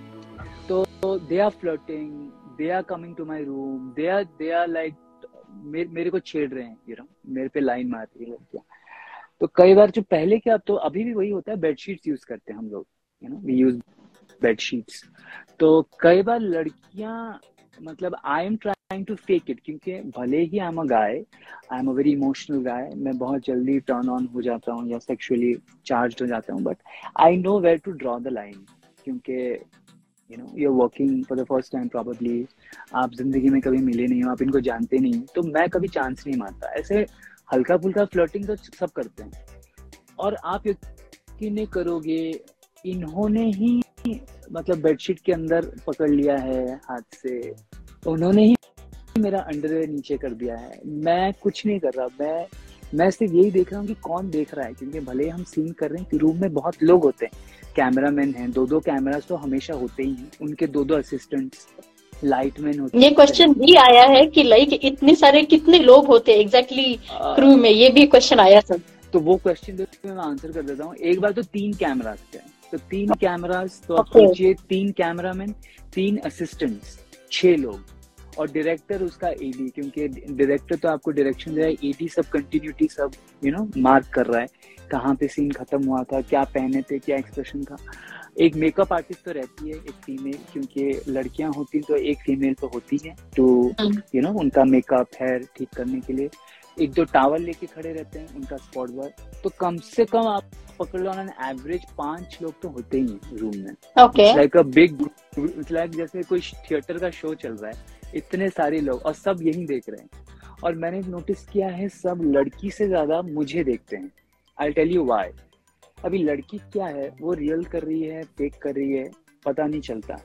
तो they are flirting, they are coming to my room, they are they are like मेरे मेरे को छेड़ रहे हैं, यू नो, मेरे पे लाइन मार रही है लड़कियां। तो कई बार जो पहले क्या, अब तो अभी भी वही होता है, बेडशीट्स यूज करते हैं हम लोग, you know, we use bedsheets. तो कई बार लड़कियां, मतलब I am trying to fake it, क्योंकि भले ही I am a guy, I am a very emotional guy, मैं बहुत जल्दी टर्न ऑन हो जाता हूँ या सेक्सुअली चार्ज्ड हो जाता हूँ, but I know where to draw the line, क्योंकि you know you are working for the first time probably, आप जिंदगी में कभी मिले नहीं हो, आप इनको जानते नहीं, तो मैं कभी चांस नहीं मारता। ऐसे हल्का फुल्का फ्लर्टिंग तो सब करते हैं, और आप यकीन नहीं करोगे, इन्होंने ही मतलब बेडशीट के अंदर पकड़ लिया है हाथ से, उन्होंने ही मेरा अंडरवेयर नीचे कर दिया है, मैं कुछ नहीं कर रहा, मैं मैं सिर्फ यही देख रहा हूँ कि कौन देख रहा है, क्योंकि भले हम सीन कर रहे हैं कि रूम में बहुत लोग होते हैं, कैमरामैन हैं, दो दो कैमरास तो हमेशा होते ही हैं, उनके दो दो असिस्टेंट्स, लाइटमैन होते हैं। ये क्वेश्चन भी आया है कि लाइक इतने सारे कितने लोग होते हैं एग्जैक्टली क्रू में, ये भी क्वेश्चन आया सर। तो वो क्वेश्चन मैं आंसर कर देता हूँ। एक बार तो तीन कैमरास थे, तो तीन कैमरास, तो आप सोचिए तीन कैमरामैन, तीन असिस्टेंट्स, छह लोग, और डायरेक्टर उसका एडी, क्योंकि डायरेक्टर तो आपको डायरेक्शन दे रहा है, एडी सब कंटिन्यूटी सब यू नो मार्क कर रहा है, कहाँ पे सीन खत्म हुआ था, क्या पहने थे, क्या एक्सप्रेशन था। एक मेकअप आर्टिस्ट तो रहती है, एक फीमेल, क्योंकि लड़कियां होती तो एक फीमेल तो होती है, तो यू नो उनका मेकअप हेयर ठीक करने के लिए एक दो टावल लेके खड़े रहते हैं, उनका स्पॉट बॉय, तो कम से कम आप पकड़ लो ऑन एवरेज पांच लोग तो होते ही हैं रूम में। Okay, like a big, like जैसे कोई थिएटर का शो चल रहा है, इतने सारे लोग, और सब यही देख रहे हैं, और मैंने नोटिस किया है सब लड़की से ज्यादा मुझे देखते हैं। I tell you why. अभी लड़की क्या है, वो रियल कर रही है, फेक कर रही है, पता नहीं चलता,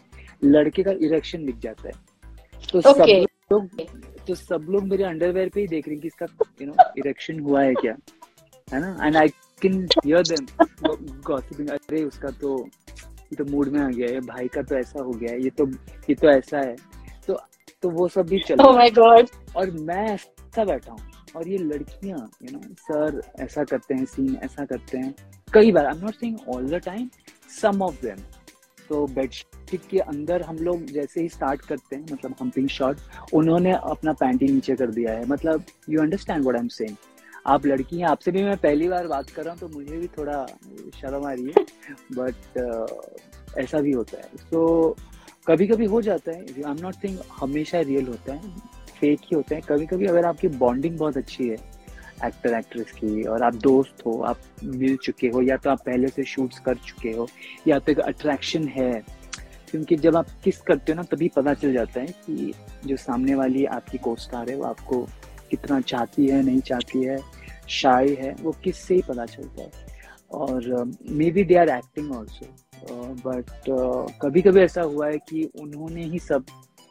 लड़के का इरेक्शन दिख जाता है, तो okay. सब लोग तो सब लोग मेरे अंडरवेयर पे ही देख रहे हैं कि इसका यू नो इरेक्शन हुआ है क्या, है ना, and I can hear them gossiping, अरे उसका तो ये तो मूड में आ गया है, भाई का तो ऐसा हो गया है, ये तो ये तो ऐसा है, तो तो वो सब भी चल oh my God. और मैं ऐसा बैठा हूँ, और ये लड़कियां यू नो सर ऐसा करते हैं, सीन ऐसा करते हैं, कई बार, I am not saying all the time, some of them. तो बेडशीट के अंदर हम लोग जैसे ही स्टार्ट करते हैं, मतलब हम्पिंग शॉट, उन्होंने अपना पैंटी नीचे कर दिया है, मतलब you understand what I am saying. आप लड़की हैं, आपसे भी मैं पहली बार बात कर रहा हूँ, तो मुझे भी थोड़ा शर्म आ रही है, बट uh, ऐसा भी होता है, तो कभी कभी हो जाता है, आई एम नॉट सेइंग हमेशा रियल होता है, फेक ही होता है, कभी कभी अगर आपकी बॉन्डिंग बहुत अच्छी है एक्टर एक्ट्रेस की, और आप दोस्त हो, आप मिल चुके हो, या तो आप पहले से शूट्स कर चुके हो, या तो एक अट्रैक्शन है, क्योंकि जब आप किस करते हो ना, तभी पता चल जाता है कि जो सामने वाली आपकी कोस्टार है वो आपको कितना चाहती है, नहीं चाहती है, शाय है, वो किस से ही पता चलता है। और maybe they are acting also, but कभी कभी ऐसा हुआ है कि उन्होंने ही सब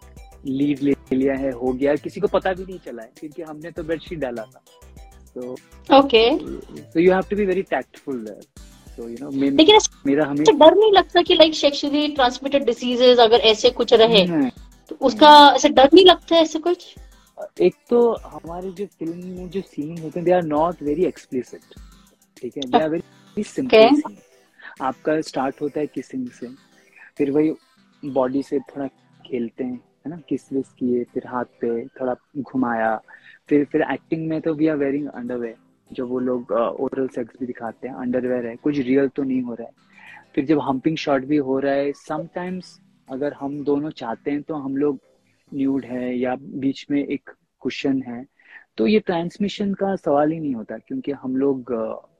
लीड ले लिया है, हो गया, किसी को पता भी नहीं चला है, क्योंकि हमने तो बेडशीट डाला था, तो okay, so you have to be very tactful there, so you know. लेकिन मेरा हमेशा डर नहीं लगता कि लाइक सेक्सुअली ट्रांसमिटेड डिसीजेस अगर ऐसे कुछ रहे, तो उसका ऐसे डर नहीं लगता है ऐसे कुछ? एक तो हमारे जो फिल्म में जो सीन होते हैं, they are not very explicit, ठीक है, they are very simple scene. आपका स्टार्ट होता है किसिंग से, फिर वही बॉडी से थोड़ा खेलते हैं, है ना, किस विस किए, फिर हाथ पे थोड़ा घुमाया, फिर फिर एक्टिंग में तो वी आर वेयरिंग अंडरवेयर, जो वो लोग ओरल सेक्स भी दिखाते हैं, अंडरवेयर है, कुछ रियल तो नहीं हो रहा है। फिर जब हम्पिंग शॉट भी हो रहा है, समटाइम्स अगर हम दोनों चाहते हैं तो हम लोग न्यूड है या बीच में एक कुशन है, तो ये ट्रांसमिशन का सवाल ही नहीं होता, क्योंकि हम लोग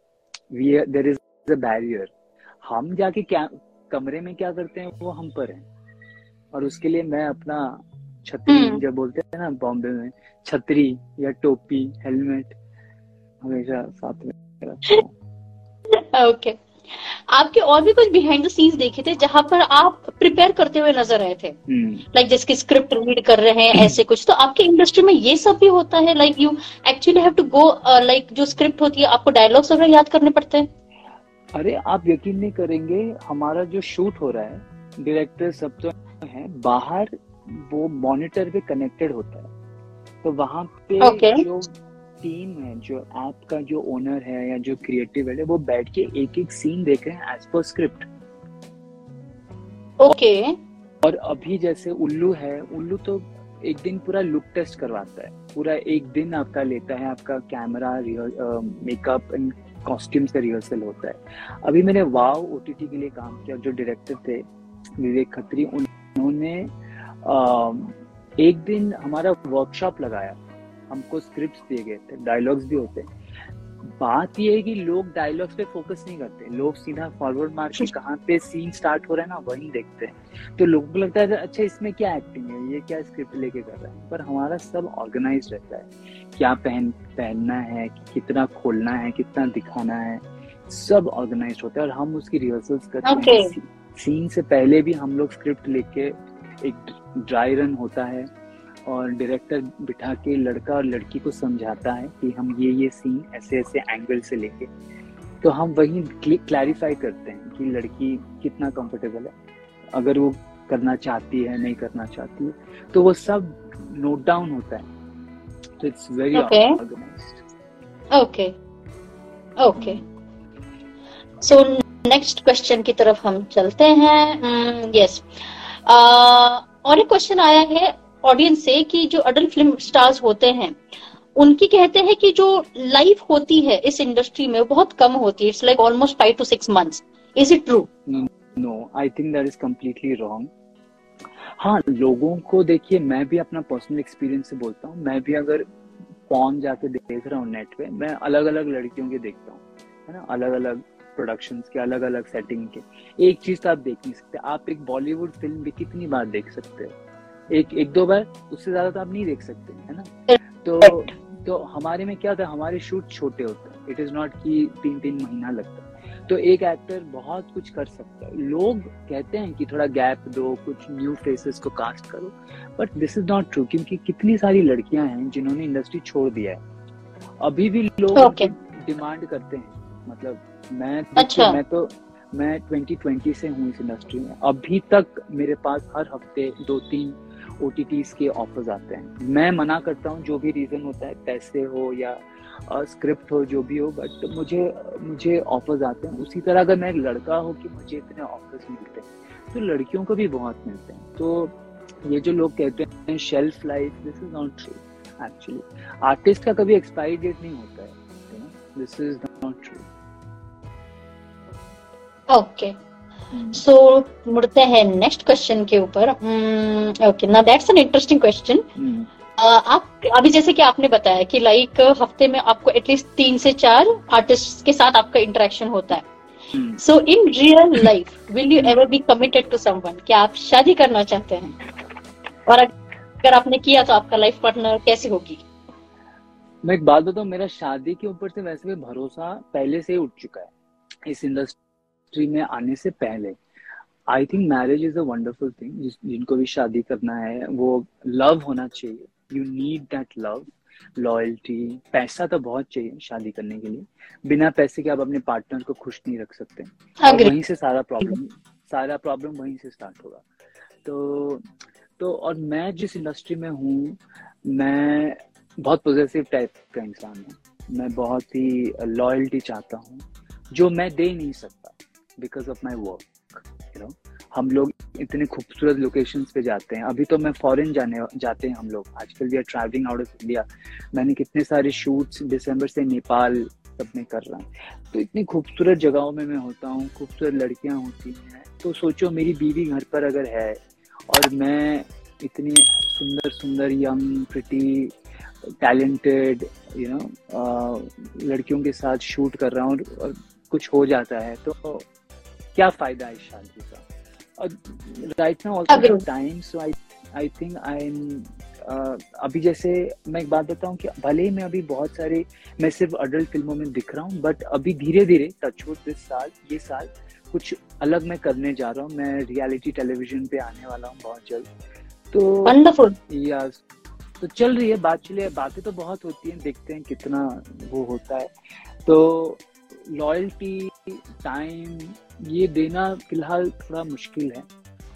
देयर इज अ बैरियर। हम जाके क्या कमरे में क्या करते हैं वो हम पर है, और उसके लिए मैं अपना छतरी, जब बोलते हैं ना बॉम्बे में, छतरी या टोपी, हेलमेट हमेशा साथ में रखता हूं। ओके, आपके और भी कुछ बिहाइंड द सीन्स देखे थे जहां पर आप प्रिपेयर करते हुए नजर आए थे, लाइक like जिसकी स्क्रिप्ट रीड कर रहे हैं ऐसे कुछ, तो आपकी इंडस्ट्री में ये सब भी होता है? Like you actually have to go, like जो स्क्रिप्ट होती है आपको डायलॉग्स वगैरह याद करने पड़ते हैं? अरे आप यकीन नहीं करेंगे, हमारा जो शूट हो रहा है, डायरेक्टर सब तो है बाहर, वो मॉनिटर पे कनेक्टेड होता है, तो वहां पे okay. जो टीम है, जो ऐप का जो ओनर है या जो क्रिएटिव है, वो बैठ के एक एक सीन देख रहे हैं एज पर स्क्रिप्ट। ओके। और अभी जैसे उल्लू है, उल्लू तो एक दिन पूरा लुक टेस्ट करवाता है, पूरा एक दिन आपका लेता है, आपका कैमरा, मेकअप एंड कॉस्ट्यूम्स का रिहर्सल होता है। अभी मैंने वाव ओटीटी के लिए काम किया, जो डायरेक्टर थे विवेक खत्री, उन्होंने एक दिन हमारा वर्कशॉप लगाया, हमको स्क्रिप्ट्स दिए गए थे, डायलॉग्स भी होते हैं। बात ये है कि लोग डायलॉग्स पे फोकस नहीं करते, लोग सीधा फॉरवर्ड मार के कहाँ पे सीन स्टार्ट हो रहा है ना वही देखते हैं, तो लोगों को लगता है अच्छा इसमें क्या एक्टिंग है, ये क्या स्क्रिप्ट लेके कर रहा है। पर हमारा सब ऑर्गेनाइज रहता है, क्या पहन पहनना है, कितना खोलना है, कितना दिखाना है, सब ऑर्गेनाइज होता है। और हम उसकी रिहर्सल्स करते okay. हैं। सीन से पहले भी हम लोग स्क्रिप्ट लेके एक ड्राई रन होता है, और डायरेक्टर बिठा के लड़का और लड़की को समझाता है कि हम ये ये सीन ऐसे ऐसे एंगल से लेंगे, तो हम वही क्लैरिफाई करते हैं कि लड़की कितना कंफर्टेबल है, अगर वो करना चाहती है, नहीं करना चाहती है, तो वो सब नोट डाउन होता है। तो it's very organised. Okay okay, so next question की तरफ हम चलते हैं। यस, और एक क्वेश्चन आया है ऑडियंस से कि जो अडल्ट फिल्म स्टार्स होते हैं उनकी कहते हैं कि जो लाइफ होती है इस इंडस्ट्री में बहुत कम होती है, it's like almost five to six months. Is it true? No, I think that is completely wrong. हाँ, लोगों को देखिए, मैं भी अपना पर्सनल एक्सपीरियंस से बोलता हूँ, मैं भी अगर पॉर्न जाके देख रहा हूँ नेट पे, मैं अलग अलग लड़कियों के देखता हूँ, है ना, अलग अलग प्रोडक्शंस के, अलग अलग सेटिंग के। एक चीज तो आप देख नहीं सकते, आप एक बॉलीवुड फिल्म भी कितनी बार देख सकते हो, एक एक दो बार, उससे ज्यादा तो आप नहीं देख सकते, है ना। तो तो हमारे में क्या होता है, हमारे शूट छोटे होते हैं, इट इज नॉट कि तीन तीन महीना लगता है, तो एक एक्टर बहुत कुछ कर सकता है। लोग कहते हैं कि थोड़ा गैप दो, कुछ न्यू फेसेस को कास्ट करो, but this is not true, क्योंकि कितनी सारी लड़कियां हैं जिन्होंने इंडस्ट्री छोड़ दिया है, अभी भी लोग okay. डिमांड करते हैं। मतलब मैं अच्छा। मैं तो मैं ट्वेंटी ट्वेंटी से हूँ इस इंडस्ट्री में, अभी तक मेरे पास हर हफ्ते दो तीन ओटीटीज के ऑफर्स आते हैं। मैं मना करता हूँ, जो भी रीजन होता है, पैसे हो या स्क्रिप्ट हो, जो भी हो, बट मुझे मुझे ऑफर्स आते हैं। उसी तरह अगर मैं एक लड़का हो कि मुझे इतने ऑफर्स मिलते हैं, तो लड़कियों को भी बहुत मिलते हैं। तो ये जो लोग कहते हैं shelf life, this is not true. Actually artist का कभी एक्सपायरी डेट नहीं होता है, this is not true. Okay, so मुड़ते हैं नेक्स्ट क्वेश्चन के ऊपर। Okay, now that's an interesting question. आप अभी जैसे कि आपने बताया कि लाइक हफ्ते में आपको एटलीस्ट तीन से चार आर्टिस्ट के साथ आपका इंटरेक्शन होता है। So in real life will you ever be committed to someone? क्या आप शादी करना चाहते हैं? और अगर आपने किया तो आपका लाइफ पार्टनर कैसे होगी? मैं एक बात बताऊं, मेरा शादी के ऊपर से वैसे भी भरोसा पहले से ही उठ चुका है इस इंडस्ट्री में आने से पहले। I think marriage is a wonderful thing. जिनको भी शादी करना है, वो लव होना चाहिए। You need that love, loyalty. पैसा तो बहुत चाहिए शादी करने के लिए, बिना पैसे के आप अपने पार्टनर को खुश नहीं रख सकते। और वहीं से सारा प्रॉब्लम सारा प्रॉब्लम वहीं से स्टार्ट होगा। तो तो और मैं जिस इंडस्ट्री में हूँ, मैं बहुत पॉजिटिव टाइप का इंसान हूँ। मैं बहुत ही लॉयल्टी चाहता हूँ, जो मैं दे नहीं सकता because of my work. You know, हम लोग इतने खूबसूरत लोकेशंस पे जाते हैं। अभी तो मैं फॉरेन जाने जाते हैं हम लोग आजकल, we are travelling out of India. मैंने कितने सारे शूट्स दिसंबर से नेपाल सब में कर रहा हूँ। तो इतनी खूबसूरत जगहों में मैं होता हूँ, खूबसूरत लड़कियाँ होती हैं। तो सोचो, मेरी बीवी घर पर अगर है और मैं इतनी सुंदर सुंदर young pretty talented you know लड़कियों के साथ शूट कर रहा हूँ और कुछ हो जाता है, तो क्या फायदा है शादी का। और right now also time, so I I think I am अभी जैसे मैं एक बात बताऊं कि भले ही मैं अभी बहुत सारे मैं सिर्फ अडल्ट फिल्मों में दिख रहा हूँ, बट अभी धीरे धीरे टचवुड दिस साल ये साल कुछ अलग मैं करने जा रहा हूँ। मैं रियलिटी टेलीविजन पे आने वाला हूँ बहुत जल्द। तो वंडरफुल। यस, तो चल रही है बात, चलिए बातें तो बहुत होती हैं, देखते हैं कितना वो होता है। तो लॉयल्टी, टाइम ये देना फिलहाल थोड़ा मुश्किल है।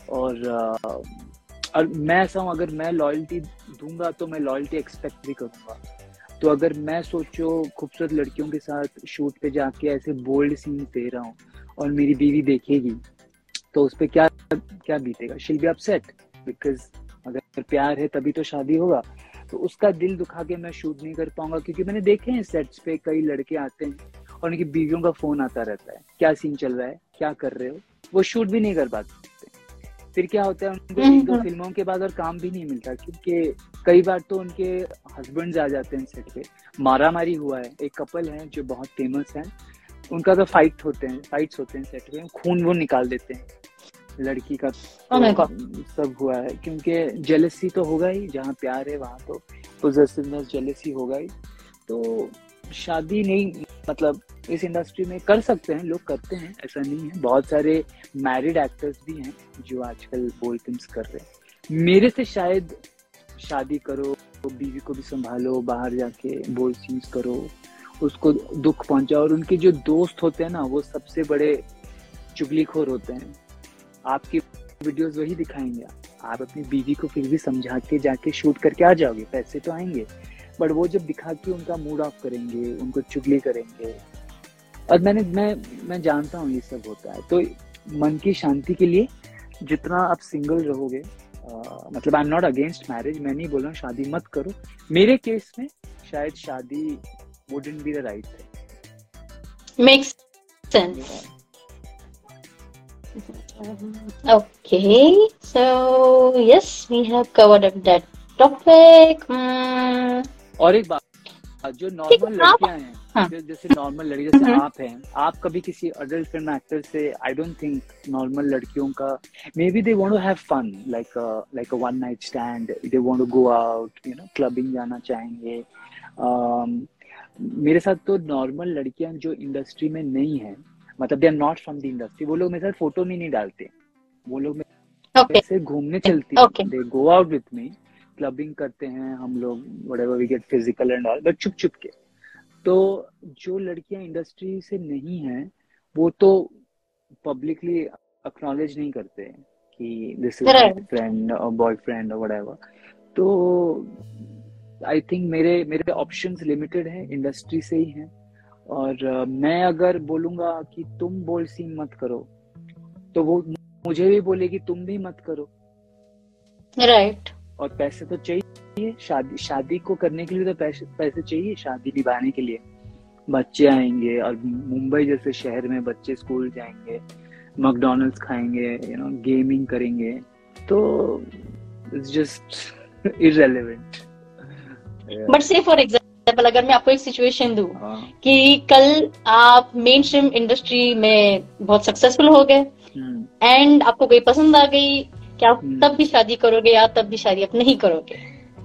और और मैं ऐसा हूँ, अगर मैं लॉयल्टी दूंगा तो मैं लॉयल्टी एक्सपेक्ट भी करूंगा। तो अगर मैं सोचो खूबसूरत लड़कियों के साथ शूट पे जाके ऐसे बोल्ड सीन दे रहा हूँ और मेरी बीवी देखेगी तो उस पर क्या क्या बीतेगा? She will be upset, because अगर प्यार है तभी तो शादी होगा। तो उसका दिल दुखा के मैं शूट नहीं कर पाऊंगा, क्योंकि मैंने देखे हैं सेट्स पे कई लड़के आते हैं और उनकी बीवियों का फोन आता रहता है, क्या सीन चल रहा है, क्या कर रहे हो, वो शूट भी नहीं कर पाते। फिर क्या होता है, उनको एक दो फिल्मों के बाद और काम भी नहीं मिलता, क्योंकि कई बार तो उनके हस्बैंड्स आ जाते हैं सेट पे। मारा मारी हुआ है, एक कपल है जो बहुत फेमस है, उनका तो फाइट होते हैं फाइट्स होते हैं सेट पे, खून वो निकाल देते हैं लड़की का। तो सब हुआ है, क्योंकि जेलसी तो होगा ही, जहाँ प्यार है वहां तो पोजेसिवनेस, जेलसी होगा ही। तो शादी नहीं, मतलब इस इंडस्ट्री में कर सकते हैं लोग, करते हैं, ऐसा नहीं है। बहुत सारे मैरिड एक्टर्स भी हैं जो आजकल बोल्ड फिल्म्स कर रहे हैं। मेरे से शायद शादी करो, बीवी को भी संभालो, बाहर जाके बोल्ड सीन्स करो, उसको दुख पहुंचाओ। और उनके जो दोस्त होते हैं ना, वो सबसे बड़े चुगलीखोर होते हैं। आपकी वीडियोस वही दिखाएंगे, आप अपनी बीवी को फिर भी समझा के जाके शूट करके आ जाओगे, पैसे तो आएंगे, बट वो जब दिखा के उनका मूड ऑफ करेंगे, उनको चुगली करेंगे। और मैंने मैं मैं जानता हूँ ये सब होता है। तो मन की शांति के लिए जितना आप सिंगल रहोगे, आ, मतलब I am not against marriage, मैं नहीं बोल रहा हूँ शादी मत करो। मेरे केस में शायद शादी wouldn't be the right thing. Makes sense. Okay, so yes, we have covered up that topic. Hmm. और एक बात, जो नॉर्मल लड़कियां हैं, हाँ. जैसे नॉर्मल लड़की जैसे आप हैं, आप कभी किसी अडल्ट फिल्म एक्टर से, आई डोंट थिंक नॉर्मल लड़कियों का, maybe they want to have fun, like like a one night stand, they want to go out, you know, clubbing जाना चाहेंगे। um, मेरे साथ तो नॉर्मल लड़कियां जो इंडस्ट्री में नहीं है, मतलब they are not from the industry, वो लोग मेरे साथ फोटो में नहीं डालते, वो लोग मेरे से घूमने चलती है, they go out with me, clubbing करते हैं हम लोग, whatever we get physical and all, but चुप चुप के। तो जो लड़कियां इंडस्ट्री से नहीं हैं, वो तो पब्लिकली एक्नॉलेज नहीं करते हैं कि दिस इज माय फ्रेंड और बॉयफ्रेंड और व्हाटएवर। तो आई थिंक मेरे मेरे ऑप्शंस लिमिटेड हैं, इंडस्ट्री से ही हैं। और uh, मैं अगर बोलूंगा कि तुम बोल्ड सीन मत करो, तो वो मुझे भी बोलेगी तुम भी मत करो, राइट right. और पैसे तो चाहिए, शादी शादी को करने के लिए तो पैसे पैसे चाहिए, शादी निभाने के लिए। बच्चे आएंगे, और मुंबई जैसे शहर में बच्चे स्कूल जाएंगे, मैकडॉनल्ड्स खाएंगे, यू नो, गेमिंग करेंगे, तो it's just irrelevant. But say for example, अगर मैं आपको एक सिचुएशन दूं कि कल आप मेन स्ट्रीम इंडस्ट्री में बहुत सक्सेसफुल हो गए एंड आपको कोई पसंद आ गई, क्या आप तब भी शादी करोगे या तब भी शादी आप नहीं करोगे?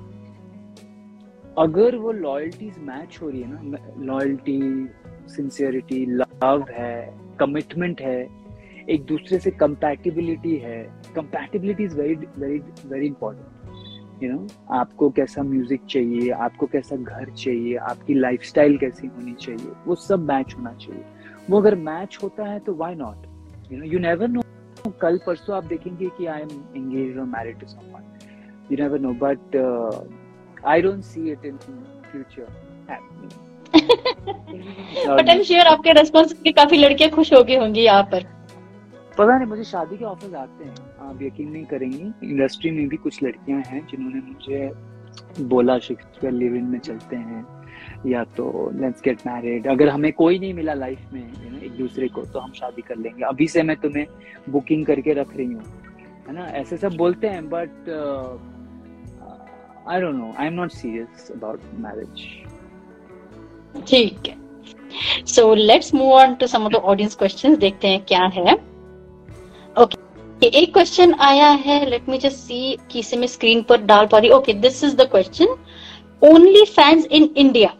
अगर वो लॉयल्टीज मैच हो रही है ना, लॉयल्टी, सिंसियरिटी, लव है, कमिटमेंट है, एक दूसरे से कंपैटिबिलिटी है। Compatibility is very very very important. You know, आपको कैसा म्यूजिक चाहिए, आपको कैसा घर चाहिए, आपकी लाइफस्टाइल कैसी होनी चाहिए, वो सब मैच होना चाहिए। वो अगर मैच होता है तो why not, you know, you never know, कल परसों आप देखेंगे कि आई एम एंगेज्ड और married to someone, you never know, but I don't see it in future happening. But I am sure आपके रिस्पांस से काफी लड़कियां खुश हो गई होंगी यहाँ पर। पता नहीं, मुझे शादी के ऑफर्स आते हैं, आप यकीन नहीं करेंगी। इंडस्ट्री में भी कुछ लड़कियां हैं जिन्होंने मुझे बोला शेक्सपियर लिव इन में चलते हैं, या तो लेट्स गेट मैरिड, अगर हमें कोई नहीं मिला लाइफ में, यू नो, एक दूसरे को, तो हम शादी कर लेंगे, अभी से मैं तुम्हें बुकिंग करके रख रही हूँ, है ना, ऐसे सब बोलते हैं। But I don't know, I am not serious about marriage. ठीक है, so let's move on to some of the audience questions, देखते हैं क्या है। ओके, एक क्वेश्चन आया है, लेट मी जस्ट सी कि इसे मैं स्क्रीन पर डाल पा रही। Okay, this is the question, OnlyFans in India.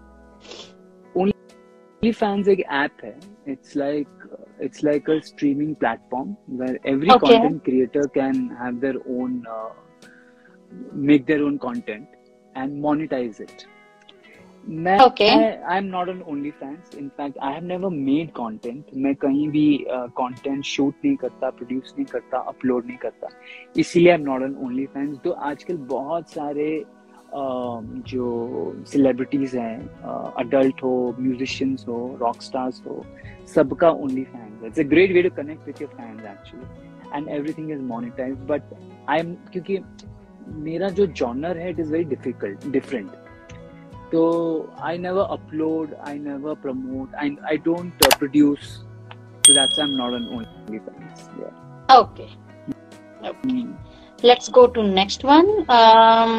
OnlyFans एक ऐप है, it's like it's like a streaming platform where every content creator can have their own make their own content and monetise it. मैं I am not an OnlyFans, in fact I have never made content. मैं कहीं भी content uh, shoot नहीं करता, produce नहीं करता, upload नहीं करता, इसीलिए I am not an OnlyFans. तो आजकल बहुत सारे uh, जो सेलिब्रिटीज हैं, अडल्ट uh, हो, म्यूजिशियंस हो, रॉक स्टार्स हो, सबका ओनली फैंस है। It's a great way to connect with your fans actually, and everything is monetised. But I am, क्योंकि मेरा जो जॉनर है it is very difficult different, so I never upload, I never promote, I I don't uh, produce, so that's why I'm not an OnlyFans. Yeah. Okay. Okay. Mm. Let's go to next one. Um,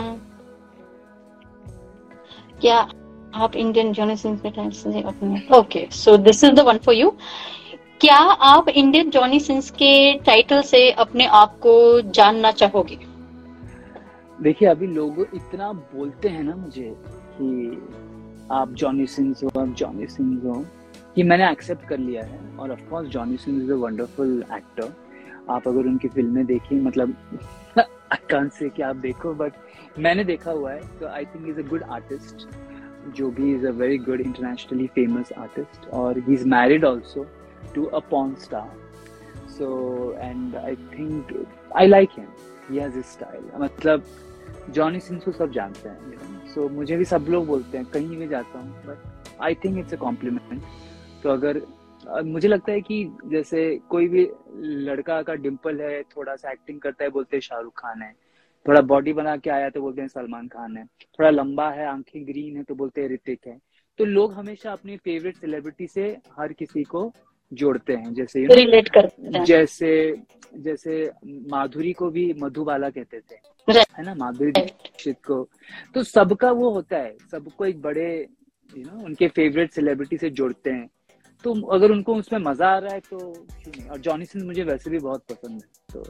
क्या आप Indian Johnny Sins के time से अपने? Okay, so this is the one for you. क्या आप Indian Johnny Sins के title से अपने आप को जानना चाहोगे? देखिए, अभी लोग इतना बोलते हैं ना मुझे कि आप जॉनी सिंस हो, आप जॉनी सिंस हो, कि मैंने एक्सेप्ट कर लिया है। और of course Johnny Sins is a wonderful actor. आप अगर उनकी फिल्में देखी, मतलब आई कांट से कि आप देखो, बट मैंने देखा हुआ है, तो I think is a good artist, जो भी is a very good internationally famous artist, और he is married also to a porn star. So and I think I like him, he has his style. मतलब Johnny Sins को सब जानते हैं, you know? So, मुझे भी सब लोग बोलते हैं कहीं भी जाता हूँ, but I think it's a compliment. तो अगर मुझे लगता है कि जैसे कोई भी लड़का का डिम्पल है, थोड़ा सा एक्टिंग करता है, बोलते हैं शाहरुख खान है, थोड़ा बॉडी बना के आया तो बोलते हैं सलमान खान है, थोड़ा लंबा है, आंखें ग्रीन है तो बोलते हैं ऋतिक है। तो लोग हमेशा अपनी फेवरेट सेलिब्रिटी से हर किसी को जोड़ते हैं, जैसे you know, रिलेट करते हैं। जैसे जैसे माधुरी को भी मधुबाला कहते थे, है ना, माधुरी दीक्षित को। तो सबका वो होता है, सबको एक बड़े यू नो उनके फेवरेट सेलिब्रिटी से जोड़ते हैं। तो अगर उनको उसमें मजा आ रहा है तो क्यों नहीं। और जॉनी सिंस मुझे वैसे भी बहुत पसंद है, तो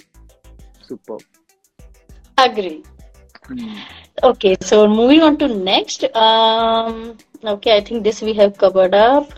super. Agree. Okay, so moving on to next. Okay, I think this we have covered up.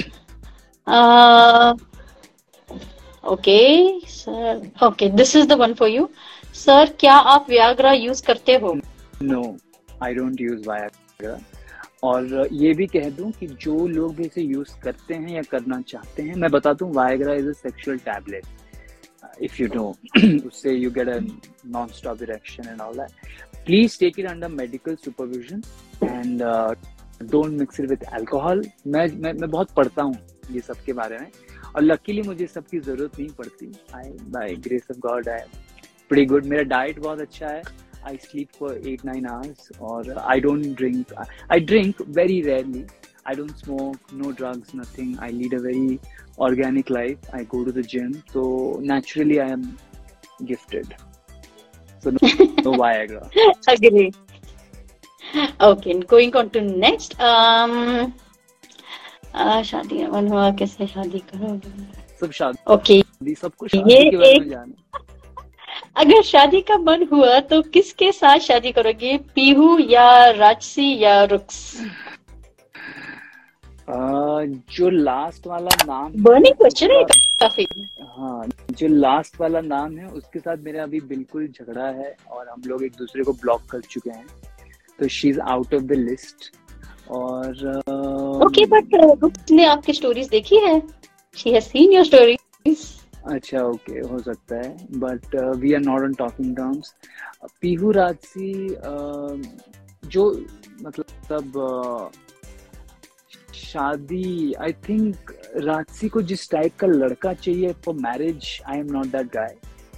Okay sir, okay, this is the one for you. Sir, क्या आप वियाग्रा यूज करते हो? No, I don't use Viagra. और ये भी कह दूं कि जो लोग भी इसे यूज करते हैं या करना चाहते हैं, मैं बता दूं, Viagra is a sexual tablet, if you know. उससे you get a non stop erection and all that. Please take it under medical supervision and don't mix it with alcohol. मैं मैं मैं बहुत पढ़ता हूँ ये सब के बारे में, और लकीली मुझे सबकी जरूरत नहीं पड़ती। I by grace of God I pretty good. मेरा डाइट बहुत अच्छा है। I sleep for eight nine hours, और I don't drink. I drink very rarely. I don't smoke, no drugs, nothing. I lead a very organic life. I go to the gym, so naturally I am gifted. So no, no Viagra. Agree. Okay, going on to next. Um, uh, शादी का मन हुआ, कैसे शादी करोगे? सब शादी। Okay. सब कुछ शादी के बारे में जाना। अगर शादी का मन हुआ तो किसके साथ शादी करोगे? पीहू या राजसी या रुक्स? uh, जो लास्ट वाला नाम बर्निंग क्वेश्चन है काफी। हाँ, जो लास्ट वाला नाम है उसके साथ मेरा अभी बिल्कुल झगड़ा है, और हम लोग एक दूसरे को ब्लॉक कर चुके हैं, तो she is out of the list. और ओके, बट रुक्स ने आपकी स्टोरीज देखी है, she has seen your stories. अच्छा, ओके, हो सकता है, but we are not on talking terms. Pihu Rajsi uh, जो मतलब uh, शादी, आई थिंक राजसी को जिस टाइप का लड़का चाहिए for marriage, I am not that guy,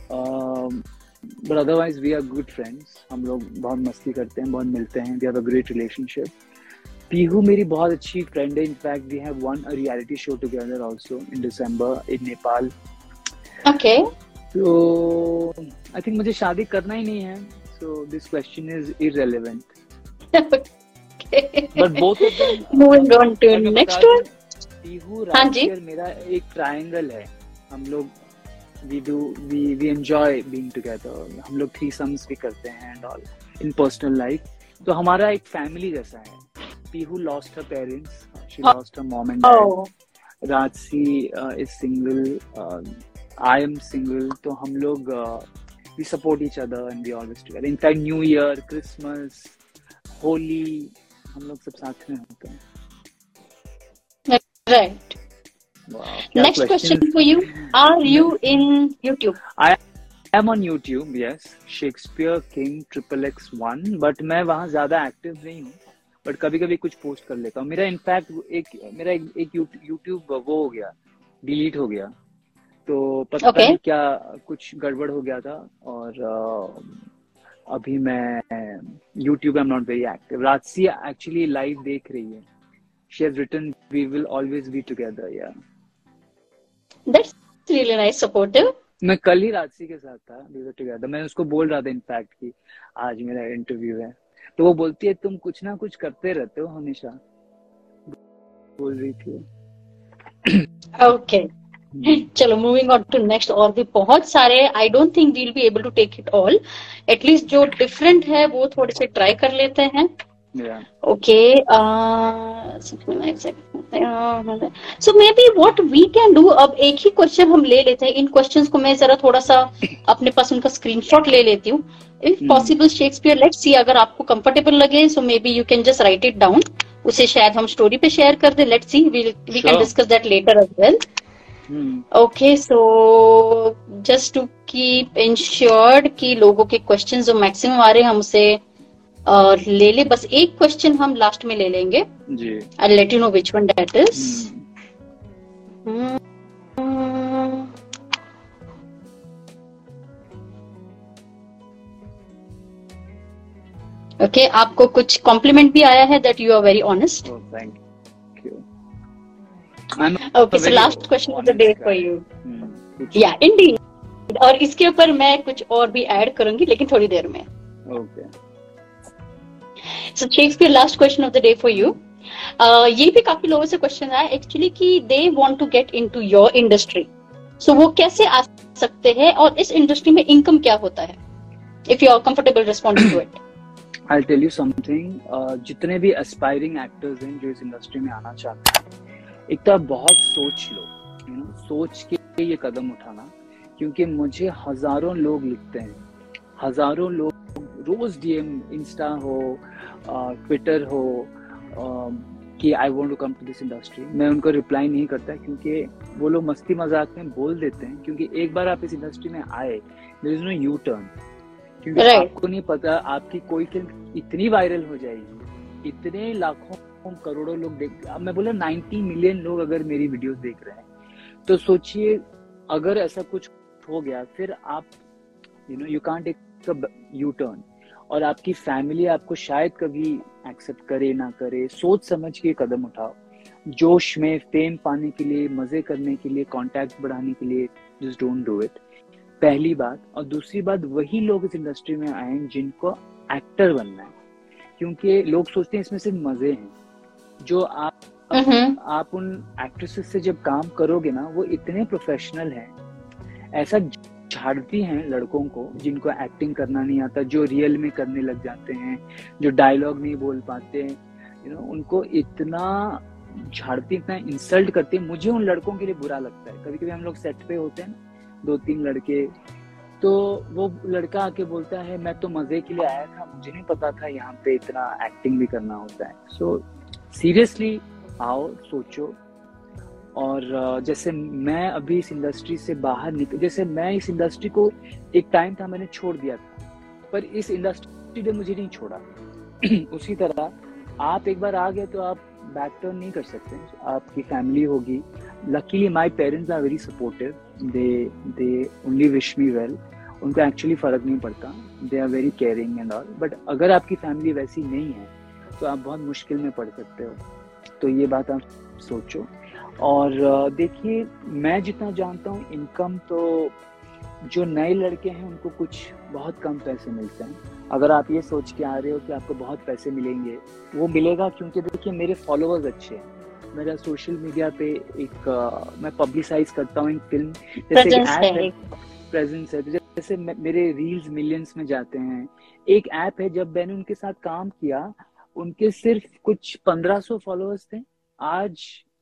but otherwise we are good friends. हम लोग बहुत मस्ती करते हैं, बहुत मिलते हैं, we have a great relationship. Pihu मेरी बहुत अच्छी फ्रेंड है, in fact we have one a reality show together also in December in Nepal. Okay, तो आई थिंक मुझे शादी करना ही नहीं है, so this question is irrelevant. But both of them. Moving on to next one. Pihu Rajsi और मेरा एक ट्रायंगल है, हम लोग we do we we enjoy being together, हम लोग थ्री सम्स भी करते हैं and all in personal life, तो हमारा एक फैमिली जैसा है। Pihu lost her parents, she lost her mom and dad, Rajsi is single, I am single, तो हम लोग we support each other and we always together. In fact new year, Christmas, Holi, हम लोग सब साथ में होते हैं। Right. Wow, Next question for you. Are you in YouTube? I am on YouTube, yes. Shakespeare King Triple X One, but मैं वहाँ ज्यादा एक्टिव नहीं हूँ, बट कभी कभी कुछ पोस्ट कर लेता हूँ। मेरा इनफैक्ट एक मेरा एक, एक यूट्यूब वो हो गया, डिलीट हो गया, तो पता Okay. नहीं क्या कुछ गड़बड़ हो गया था, और uh, अभी मैं YouTube I am not very active. Rajsi actually live देख रही है, she has written we will always be together, yeah. That's really nice, supportive. मैं कल ही राजसी के साथ था, we were together. मैं उसको बोल रहा था इनफैक्ट कि आज मेरा इंटरव्यू है, तो वो बोलती है तुम कुछ ना कुछ करते रहते हो हमेशा, बोल रही थी। Okay. चलो मूविंग ऑन टू नेक्स्ट। और भी बहुत सारे, I don't think we'll be able to take it all, at least जो डिफरेंट है वो थोड़े से ट्राई कर लेते हैं। Yeah. Okay. Uh, so maybe what we can do, अब एक ही क्वेश्चन हम ले लेते हैं। इन क्वेश्चंस को मैं जरा थोड़ा सा अपने पास उनका स्क्रीनशॉट ले लेती हूँ। If possible Shakespeare, let's see, अगर आपको कंफर्टेबल लगे so maybe you can just write it down, उसे शायद हम स्टोरी पे शेयर कर दे। Let's see, we we can discuss that later as well. Okay, so just to keep insured कि लोगों के क्वेश्चंस जो मैक्सिमम आ रहे हैं हम उसे और uh, ले ले। बस एक क्वेश्चन हम लास्ट में ले लेंगे जी। I'll let you know which one that is. hmm. Okay okay, आपको कुछ कॉम्प्लीमेंट भी आया है that you are very honest. Thank you. Okay, so last question of the day for you. Yeah indeed, और इसके ऊपर मैं कुछ और भी ऐड करूंगी लेकिन थोड़ी देर में। Okay. So Shakespeare, last question of the day for you. Uh, ये भी काफी लोगों से क्वेश्चन आया एक्चुअली कि they want to get into your industry. So वो कैसे आ सकते हैं और इस इंडस्ट्री में इनकम क्या होता है? If you are comfortable responding to it. I'll tell you something. Uh, जितने भी aspiring actors हैं जो इस इंडस्ट्री में आना चाहते हैं, एक तो बहुत सोच लो, you know, सोच के ये कदम उठाना, क्योंकि मुझे हजारों लोग लिखते हैं, हजारों लोग रोज डीएम, इंस्टा हो, ट्विटर हो, कि I want to come to this industry. मैं उनको रिप्लाई नहीं करता क्योंकि वो लोग मस्ती मजाक में बोल देते हैं, क्योंकि एक बार आप इस इंडस्ट्री में आए, there is no U turn, क्योंकि right. आपको नहीं पता आपकी कोई फिल्म इतनी वायरल हो जाएगी, इतने लाखों करोड़ों लोग देख, अब मैं बोला नाइन्टी मिलियन लोग अगर मेरी वीडियोस देख रहे हैं, तो सोचिए अगर ऐसा कुछ हो गया, फिर आप you know you can't take U turn, और आपकी फैमिली आपको शायद कभी एक्सेप्ट करे ना करे, सोच समझ के कदम उठाओ। जोश में फेम पाने के लिए, मजे करने के लिए, कॉन्टैक्ट बढ़ाने के लिए, जस्ट डोंट डू इट, पहली बात। और दूसरी बात, वही लोग इस इंडस्ट्री में आए जिनको एक्टर बनना है, क्योंकि लोग सोचते हैं इसमें सिर्फ मजे हैं। जो आप mm-hmm. आप उन एक्ट्रेसेस से जब काम करोगे ना, वो इतने प्रोफेशनल हैं, ऐसा झाड़ती हैं लड़कों को जिनको एक्टिंग करना नहीं आता, जो रियल में करने लग जाते हैं, जो डायलॉग नहीं बोल पाते, यू नो, उनको इतना झाड़ती, इतना इंसल्ट करती है। मुझे उन लड़कों के लिए बुरा लगता है। कभी कभी हम लोग सेट पे होते हैं ना, दो तीन लड़के, तो वो लड़का आके बोलता है मैं तो मजे के लिए आया था, मुझे नहीं पता था यहाँ पे इतना एक्टिंग भी करना होता है। सो सीरियसली आओ, सोचो। और जैसे मैं अभी इस इंडस्ट्री से बाहर निकल, जैसे मैं इस इंडस्ट्री को एक टाइम था मैंने छोड़ दिया था, पर इस इंडस्ट्री ने मुझे नहीं छोड़ा। उसी तरह आप एक बार आ गए तो आप बैक टर्न नहीं कर सकते। आपकी फैमिली होगी। Luckily my parents are very supportive, they they only wish me well. उनको एक्चुअली फर्क नहीं पड़ता, they are very caring and all. But अगर आपकी फैमिली वैसी नहीं है तो आप बहुत मुश्किल में पड़ सकते हो। तो ये बात आप सोचो। और देखिए, मैं जितना जानता हूँ इनकम तो जो नए लड़के हैं उनको कुछ बहुत कम पैसे मिलते हैं। अगर आप ये सोच के आ रहे हो कि आपको बहुत पैसे मिलेंगे, वो मिलेगा क्योंकि देखिए मेरे फॉलोअर्स अच्छे हैं, मेरा सोशल मीडिया पे एक uh, मैं पब्लिसाइज करता हूँ एक फिल्म, जैसे एक ऐप है, प्रेजेंस है, जैसे मेरे रील्स मिलियंस में जाते हैं। एक ऐप है, जब मैंने उनके साथ काम किया उनके सिर्फ कुछ पंद्रह सौ फॉलोअर्स थे, आज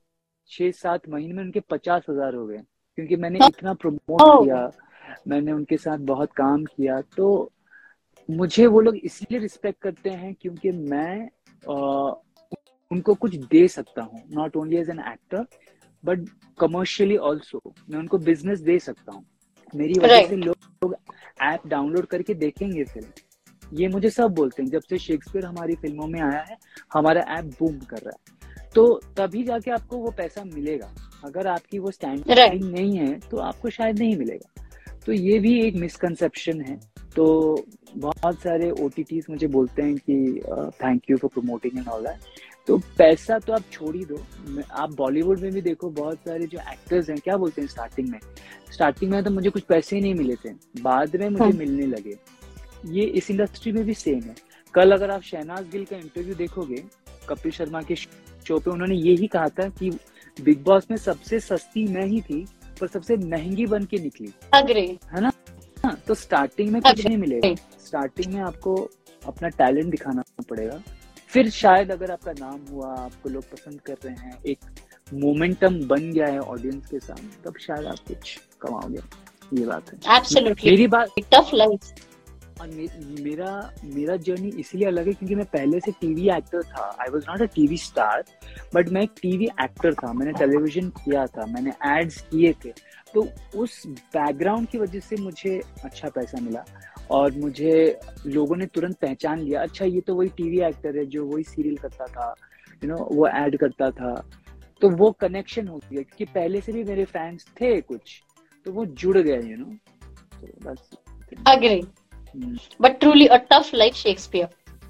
छह सात महीने में उनके पचास हजार हो गए, क्योंकि मैंने इतना प्रमोट किया, मैंने उनके साथ बहुत काम किया। तो मुझे वो लोग इसलिए रिस्पेक्ट करते हैं क्योंकि मैं आ, उनको कुछ दे सकता हूँ, not only as an actor but commercially also. मैं उनको बिजनेस दे सकता हूँ, मेरी वजह से लोग ऐप डाउनलोड करके देखेंगे फिल्म। ये मुझे सब बोलते हैं, जब से शेक्सपियर हमारी फिल्मों में आया है हमारा ऐप बूम कर रहा है, तो तभी जाके आपको वो पैसा मिलेगा। अगर आपकी वो स्टैंडिंग नहीं है तो आपको शायद नहीं मिलेगा। तो ये भी एक मिसकंसेप्शन है। तो बहुत सारे ओटीटीज मुझे बोलते हैं कि thank you for promoting and all that. तो पैसा तो आप छोड़ ही दो, आप बॉलीवुड में भी देखो, बहुत सारे जो एक्टर्स हैं क्या बोलते हैं स्टार्टिंग में स्टार्टिंग में तो मुझे कुछ पैसे ही नहीं मिले थे, बाद में मुझे मिलने लगे। ये इस इंडस्ट्री में भी सेम है। कल अगर आप शहनाज गिल का इंटरव्यू देखोगे कपिल शर्मा के शो पे, उन्होंने यही कहा था कि बिग बॉस में सबसे सस्ती मैं ही थी पर सबसे महंगी बन के निकली। अग्री है ना? हाँ, तो स्टार्टिंग में कुछ नहीं मिलेगा, स्टार्टिंग में आपको अपना टैलेंट दिखाना पड़ेगा, फिर शायद अगर आपका नाम हुआ, आपको लोग पसंद कर रहे हैं, एक मोमेंटम बन गया है ऑडियंस के सामने, तब शायद आप कुछ कमाओगे। ये बात है। एब्सोल्युटली। मेरी बात टफ लाइफ। और मे, मेरा मेरा जर्नी इसलिए अलग है क्योंकि मैं पहले से टीवी एक्टर था। I was not a TV star but मैं एक टीवी एक्टर था, मैंने टेलीविजन किया था, मैंने एड्स किए थे। तो उस बैकग्राउंड की वजह से मुझे अच्छा पैसा मिला और मुझे लोगों ने तुरंत पहचान लिया, अच्छा ये तो वही टीवी एक्टर है जो वही सीरियल करता था, यू नो वो ऐड करता था। तो वो कनेक्शन हो गया क्योंकि पहले से भी मेरे फैंस थे कुछ, तो वो जुड़ गए, यू नो। तो बस agree. But truly a tough life Shakespeare.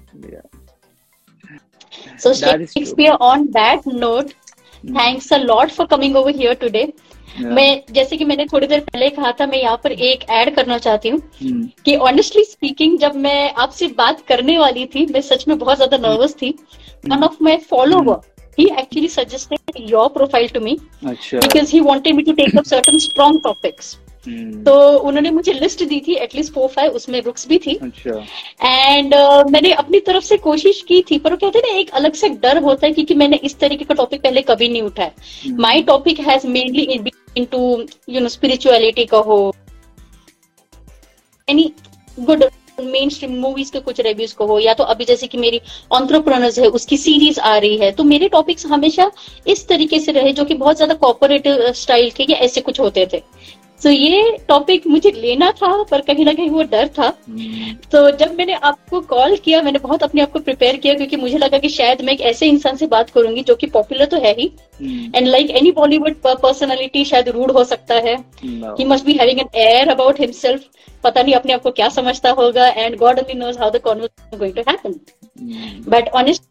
So Shakespeare, on that note, thanks a lot for coming over here today. Yeah. मैं जैसे कि मैंने थोड़ी देर पहले कहा था, मैं यहाँ पर एक ऐड करना चाहती हूँ hmm. कि ऑनेस्टली स्पीकिंग जब मैं आपसे बात करने वाली थी, मैं सच में बहुत ज्यादा नर्वस थी। One of my follower he actually suggested your profile to me Achha. because he wanted me to take up certain strong topics. Hmm. तो उन्होंने मुझे लिस्ट दी थी एटलीस्ट फोर फाइव, उसमें रुक्स भी थी। अच्छा। एंड uh, मैंने अपनी तरफ से कोशिश की थी, पर वो कहते हैं ना एक अलग से डर होता है क्योंकि मैंने इस तरीके का टॉपिक पहले कभी नहीं उठाया। My topic has mainly into you know spirituality का हो, any good mainstream movies के कुछ रिव्यूज को हो, या तो अभी जैसे कि मेरी एंटरप्रेन्योर्स है उसकी सीरीज आ रही है, तो मेरे टॉपिक्स हमेशा इस तरीके से रहे जो कि बहुत ज्यादा कॉर्पोरेटिव स्टाइल के या ऐसे कुछ होते थे। तो so, ये टॉपिक मुझे लेना था पर कहीं ना कहीं वो डर था। तो जब मैंने आपको कॉल किया मैंने बहुत अपने आप को प्रिपेयर किया क्योंकि मुझे लगा कि शायद मैं एक ऐसे इंसान से बात करूंगी जो कि पॉपुलर तो है ही, and like any Bollywood personality शायद रूड हो सकता है, he must be having an air about himself, पता नहीं अपने आप को क्या समझता होगा, and God only knows how the conversation going to happen. But honest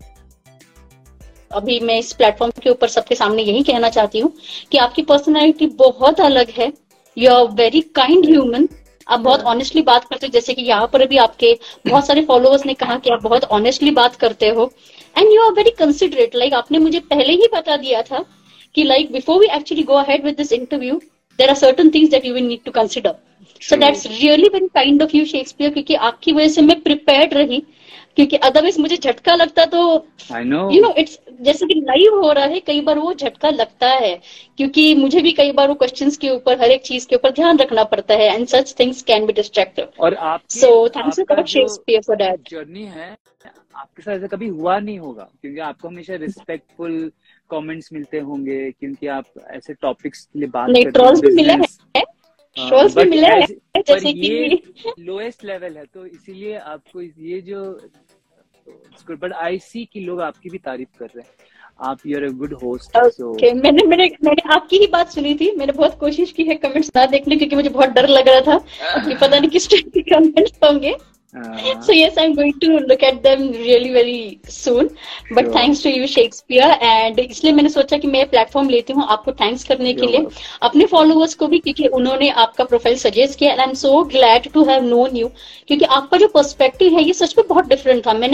अभी मैं इस प्लेटफॉर्म के ऊपर सबके सामने यही कहना चाहती हूँ कि आपकी पर्सनालिटी बहुत अलग है, you are very kind human, आप बहुत ऑनेस्टली बात करते हो, जैसे कि यहाँ पर भी आपके बहुत सारे फॉलोअर्स ने कहा कि आप बहुत ऑनेस्टली बात करते हो, and you are very considerate. Like आपने मुझे पहले ही बता दिया था कि like before we actually go ahead with this interview there are certain things that you will need to consider. So that's really very kind of you Shakespeare, क्योंकि आपकी वजह से मैं प्रिपेयर्ड रही, क्योंकि अदरवाइज मुझे झटका लगता तो यू नो इट्स जैसे कि लाइव हो रहा है, कई बार वो झटका लगता है क्योंकि मुझे भी कई बार वो क्वेश्चंस के ऊपर हर एक चीज के ऊपर ध्यान रखना पड़ता है, and such things can be distractive. और आप so thanks a lot Shakespeare for that. Journey है आपके साथ ऐसा कभी हुआ नहीं होगा क्योंकि आपको हमेशा रिस्पेक्टफुल कमेंट्स मिलते होंगे क्योंकि आप ऐसे टॉपिक्स के लिए बात करते हैं। ट्रोल्स भी मिले हैं, ट्रोल्स भी मिले हैं, जैसे कि लोएस्ट लेवल है, तो इसीलिए आपको ये जो बट आई सी कि लोग आपकी भी तारीफ कर रहे हैं, आप you are a good host. So मैंने मैंने मैंने आपकी ही बात सुनी थी, मैंने बहुत कोशिश की है कमेंट्स ना देखने क्योंकि मुझे बहुत डर लग रहा था कि पता नहीं किस टाइप के कमेंट्स होंगे। So yes, I'm going to look at them really very soon. But sure. Thanks to you, Shakespeare. And इसलिए मैंने सोचा कि मैं प्लेटफॉर्म लेती हूँ आपको थैंक्स करने के लिए, अपने फॉलोअर्स को भी, क्योंकि उन्होंने आपका प्रोफाइल सजेस्ट किया, and I am so glad to have known you, क्योंकि आपका जो पर्सपेक्टिव है ये सच में बहुत डिफरेंट था। मैंने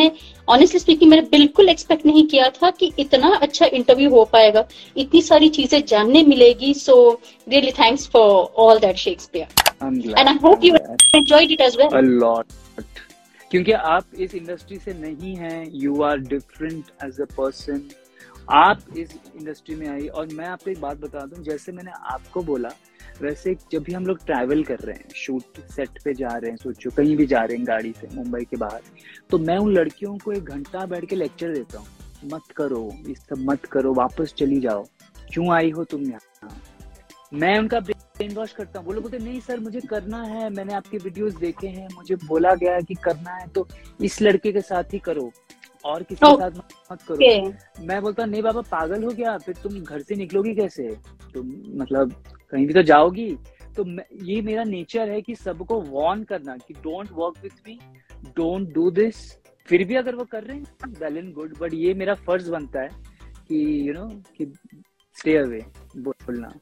ऑनेस्टली स्पीकिंग मैंने बिल्कुल एक्सपेक्ट नहीं किया था कि इतना अच्छा इंटरव्यू हो पाएगा, इतनी सारी चीजें जानने मिलेगी. So really thanks for all that Shakespeare and I hope you enjoyed it as well. A lot, क्योंकि आप इस इंडस्ट्री से नहीं हैं, you are different as a person. आप इस इंडस्ट्री में आई, और मैं आपको एक बात बता दूं, जैसे मैंने आपको बोला वैसे जब भी हम लोग ट्रैवल कर रहे हैं, शूट सेट पे जा रहे हैं, सोचो कहीं भी जा रहे हैं गाड़ी से मुंबई के बाहर, तो मैं उन लड़कियों को एक घंटा बैठ के लेक्चर देता हूँ, मत करो ये सब, मत करो, वापस चली जाओ, क्यों आई हो तुम यहाँ. मैं उनका ब्रेन वॉश करता हूँ. वो लोग बोलते नहीं सर मुझे करना है, मैंने आपके वीडियोस देखे हैं, मुझे बोला गया है कि करना है, तो इस लड़के के साथ ही करो और किसी के साथ मत करो. okay. मैं बोलता नहीं बाबा पागल हो गया, फिर तुम घर से निकलोगी कैसे, तुम मतलब कहीं भी तो जाओगी. तो ये मेरा नेचर है कि सबको वार्न करना कि don't work with me, don't do this. फिर भी अगर वो कर रहे हैं वेल एंड गुड, बट ये मेरा फर्ज बनता है कि यू नो कि स्टे अवे बोलना.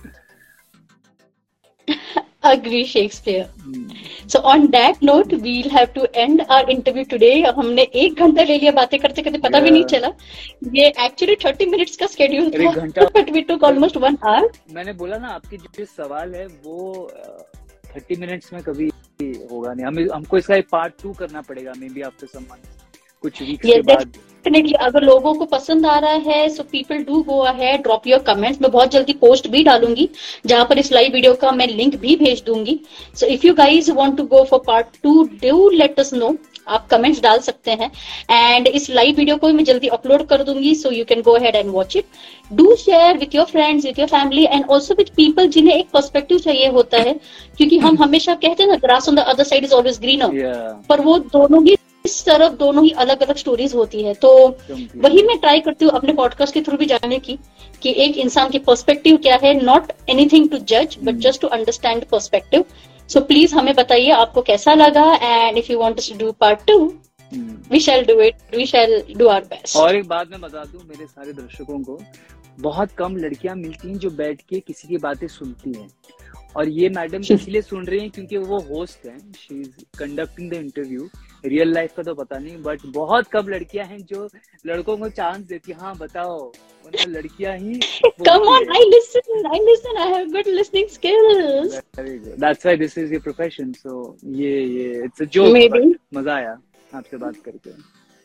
Agree, Shakespeare. Hmm. So on that note, we'll have to end our interview today. हमने एक घंटा ले लिया बातें करते करते, पता yeah. भी नहीं चला. ये एक्चुअली थर्टी मिनट्स का स्केड्यूल था, but we took almost one hour. मैंने बोला ना आपकी जो सवाल है वो थर्टी मिनट्स में कभी होगा नहीं. हमें हमको इसका एक पार्ट टू करना पड़ेगा, maybe after some month, कुछ वीक्स के बाद. डेफिनेटली अगर लोगों को पसंद आ रहा है, so people do go ahead, drop your comments. मैं बहुत जल्दी पोस्ट भी डालूंगी जहां पर इस लाइव वीडियो का मैं लिंक भी भेज दूंगी. So if you guys want to go for part two, do let us know. आप कमेंट्स डाल सकते हैं एंड इस लाइव वीडियो को मैं जल्दी अपलोड कर दूंगी, so you can go ahead and watch it. Do share with your friends, with your family and also with people जिन्हें एक पर्सपेक्टिव चाहिए होता है, क्योंकि हम हमेशा कहते हैं ना grass on the other side is always greener, पर वो दोनों ही इस तरफ दोनों ही अलग अलग स्टोरीज होती है. तो वही मैं ट्राई करती हूँ अपने पॉडकास्ट के थ्रू भी जानने की कि एक इंसान की पर्सपेक्टिव क्या है. नॉट एनीथिंग टू जज but just to understand perspective. So please हमें बताइए आपको कैसा लगा, and if you want to do part two, we shall do it, we shall do our best. और एक बात मैं बता दूं मेरे सारे दर्शकों को, बहुत कम लड़कियां मिलती हैं जो बैठ के किसी की बातें सुनती हैं, और ये मैडम इसलिए सुन रही हैं क्योंकि वो होस्ट हैं, she is conducting the interview. Real life का तो पता नहीं, बट बहुत कम लड़कियां हैं जो लड़कों को चांस देती. हाँ बताओ, मतलब लड़कियां ही. Come on, I listen, I listen, I have good listening skills. Very good. That's why this is your profession. So ये ये it's a joke. Maybe. मजा आया आपसे बात करके.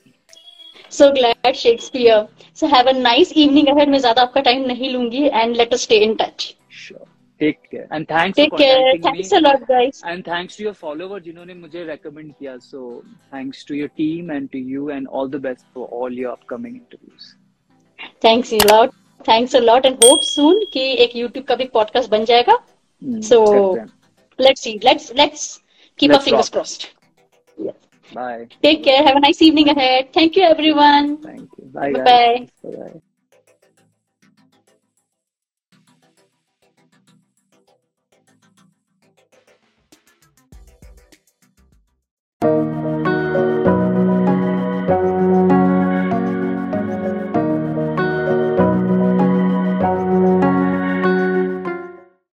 So glad, Shakespeare. So have a nice evening ahead. मैं ज्यादा आपका टाइम नहीं लूंगी, and let us stay in touch. Sure. Take care and thanks Take for contacting care. Thanks me. a lot, guys. And thanks to your follower जिन्होंने मुझे recommend किया. So thanks to your team and to you, and all the best for all your upcoming interviews. Thanks a lot. Thanks a lot and hope soon कि एक YouTube का भी podcast बन जाएगा. Hmm, so let's see. Let's let's keep let's our fingers rock. crossed. Yes. Bye. Take care. Have a nice evening ahead. Thank you, everyone. Thank you. Bye. Bye. Bye.